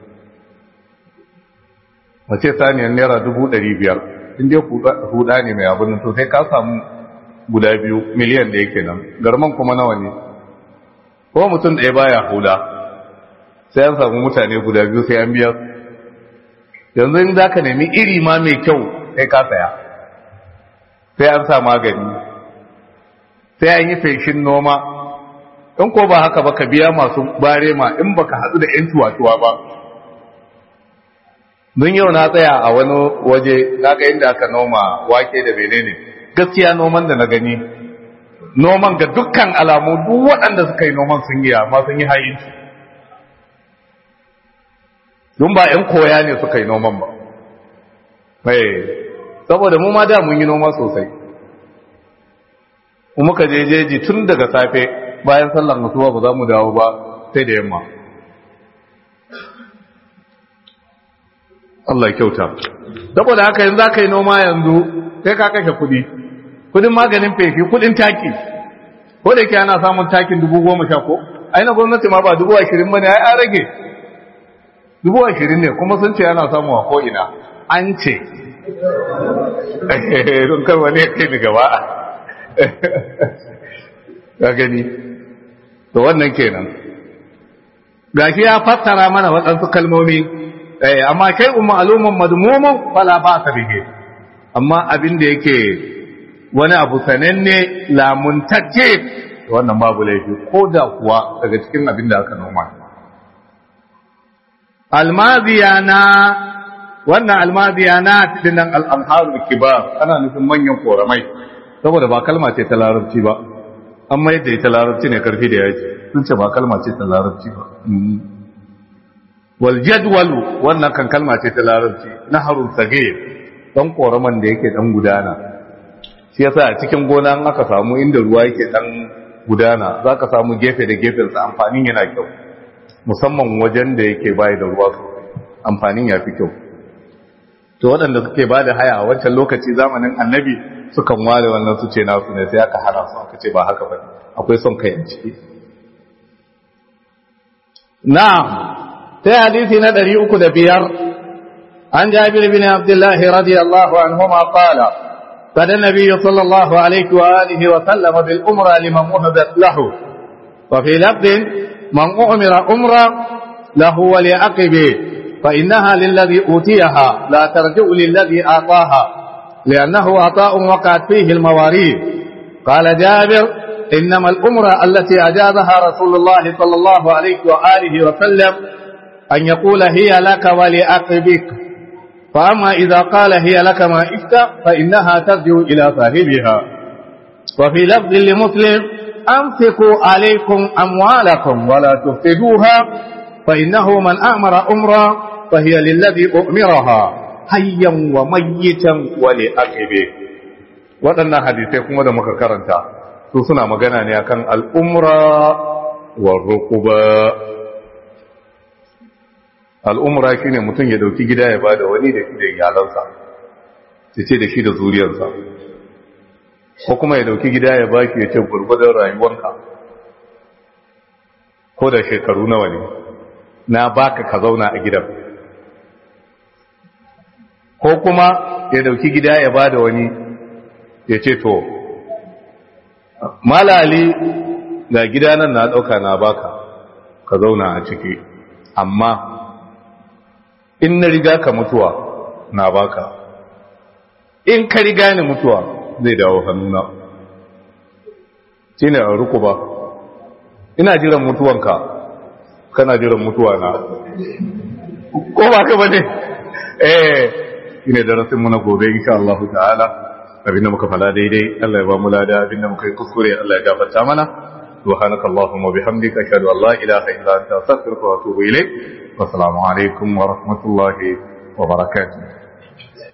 mace saniyan naira 500 inda huda ne mai abin to sai ka samu guda 2 miliyan da yake nan garman kuma nawa ne ko mutum ɗaya baya huda sai an samu mutane guda 2 sai an biya yanzu in za ka nemi iri ma mai kyau sai ka saya sai an sa magani sai an yi feshin noma, in ko ba haka ba ka biya masu barema in baka hatsu da ‘yan tuwa ba. Don yau na tsaya a wani waje na ga inda aka noma wake da menene gaskiya noman da na gani noman ga dukkan alamu duk waɗanda suka yi noman sun yi amma sun yi hayinci don ba ‘yan koya ne suka yi noman ba saboda mu ma da mun yi noma sosai muka je jeji tun daga safe bayan sallar mutuwa ba za mu dawo ba sai da yamma Allah ya kyauta saboda haka yanzu aka yi noma yanzu sai ka kashe kudin maganin fefi kudin taki ko da yake ana samun takin 10,000 ko ai na gwamnati ma ba 20,000 bane ai an rage 20,000 ne kuma sun ce ana samu a ko ina an ce don kar wani ya kai ni gaba ka gani to wannan kenan gashi ya fassara mana waɗansu kalmomi amma kai ma'lumun madmumun fala ba ta bihe amma abin da yake wani abu sananne lamuntacce wannan babu laifi ko da kuwa daga cikin abin da aka noma almaziyana wannan almaziyana dinan al-anharul kibar ana nufin manyan koramai saboda ba kalma ce ta larabci ba amma yadda ita larabci ne karfi da yaji sun ce ba kalma ce ta larabci ba wal jadwalu wannan kan kalma ce ta larabci naharun sagir dan koraman da yake dan gudana shi yasa a cikin gona an aka samu inda ruwa yake dan gudana zaka samu gefe da gefen sa amfanin yana kyau musamman wajen da yake bai da ruwa amfanin ya fi kyau to waɗanda suke ba da haya a wancan lokaci zamanin annabi sukan ware wannan su ce nasu ne sai aka hana su aka ce ba haka ba akwai son kai a ciki na'am sai hadisi na 305 an Jabir bin Abdullah radiyallahu anhuma qala قال النبي صلى الله عليه وآله وسلم بالأمرة لمن وهبت له وفي لفظ من أمر أمرا له ولعقبه فإنها للذي أوتيها لا ترجع للذي أعطاها لأنه عطاء وقعت فيه المواريث قال جابر إنما الأمرة التي أجازها رسول الله صلى الله عليه وآله وسلم أن يقول هي لك ولعقبك فأما إذا قال هي لك ما إفت فإنها ترجع إلى صاحبها وفي لفظ لمسلم أمسكوا عليكم أموالكم ولا تفسدوها فإنه من أمر أمرا فهي للذي أؤمرها حيا وميتا ولأقبه waɗannan hadisai kuma da muka karanta su suna magana ne akan al'umra wa rukuba. Al'umra shi ne mutum ya dauki gida ya bada wani da shi da iyalansa ya ce da shi da zuriyarsa ko kuma ya dauki gida ya baki ya ce gurgudun rayuwanka ko da shekaru nawa ne na baka ka zauna a gidan ko kuma ya dauki gida ya bada wani ya ce to malali ga gida nan na dauka na baka ka zauna a ciki amma in na riga ka mutuwa na baka in ka riga ni mutuwa zai dawo hannuna shine a ruku ba ina jiran mutuwanka kana jiran mutuwa na ko ba ka bane shine darasin mu na gobe insha Allah ta'ala abinda muka fada daidai Allah ya ba mu lada abinda muka yi kuskure Allah ya gafarta mana subhanaka allahumma bihamdika ashhadu an la ilaha illa anta astaghfiruka wa atubu ilayk wa assalamu alaikum wa rahmatullahi wa barakatuh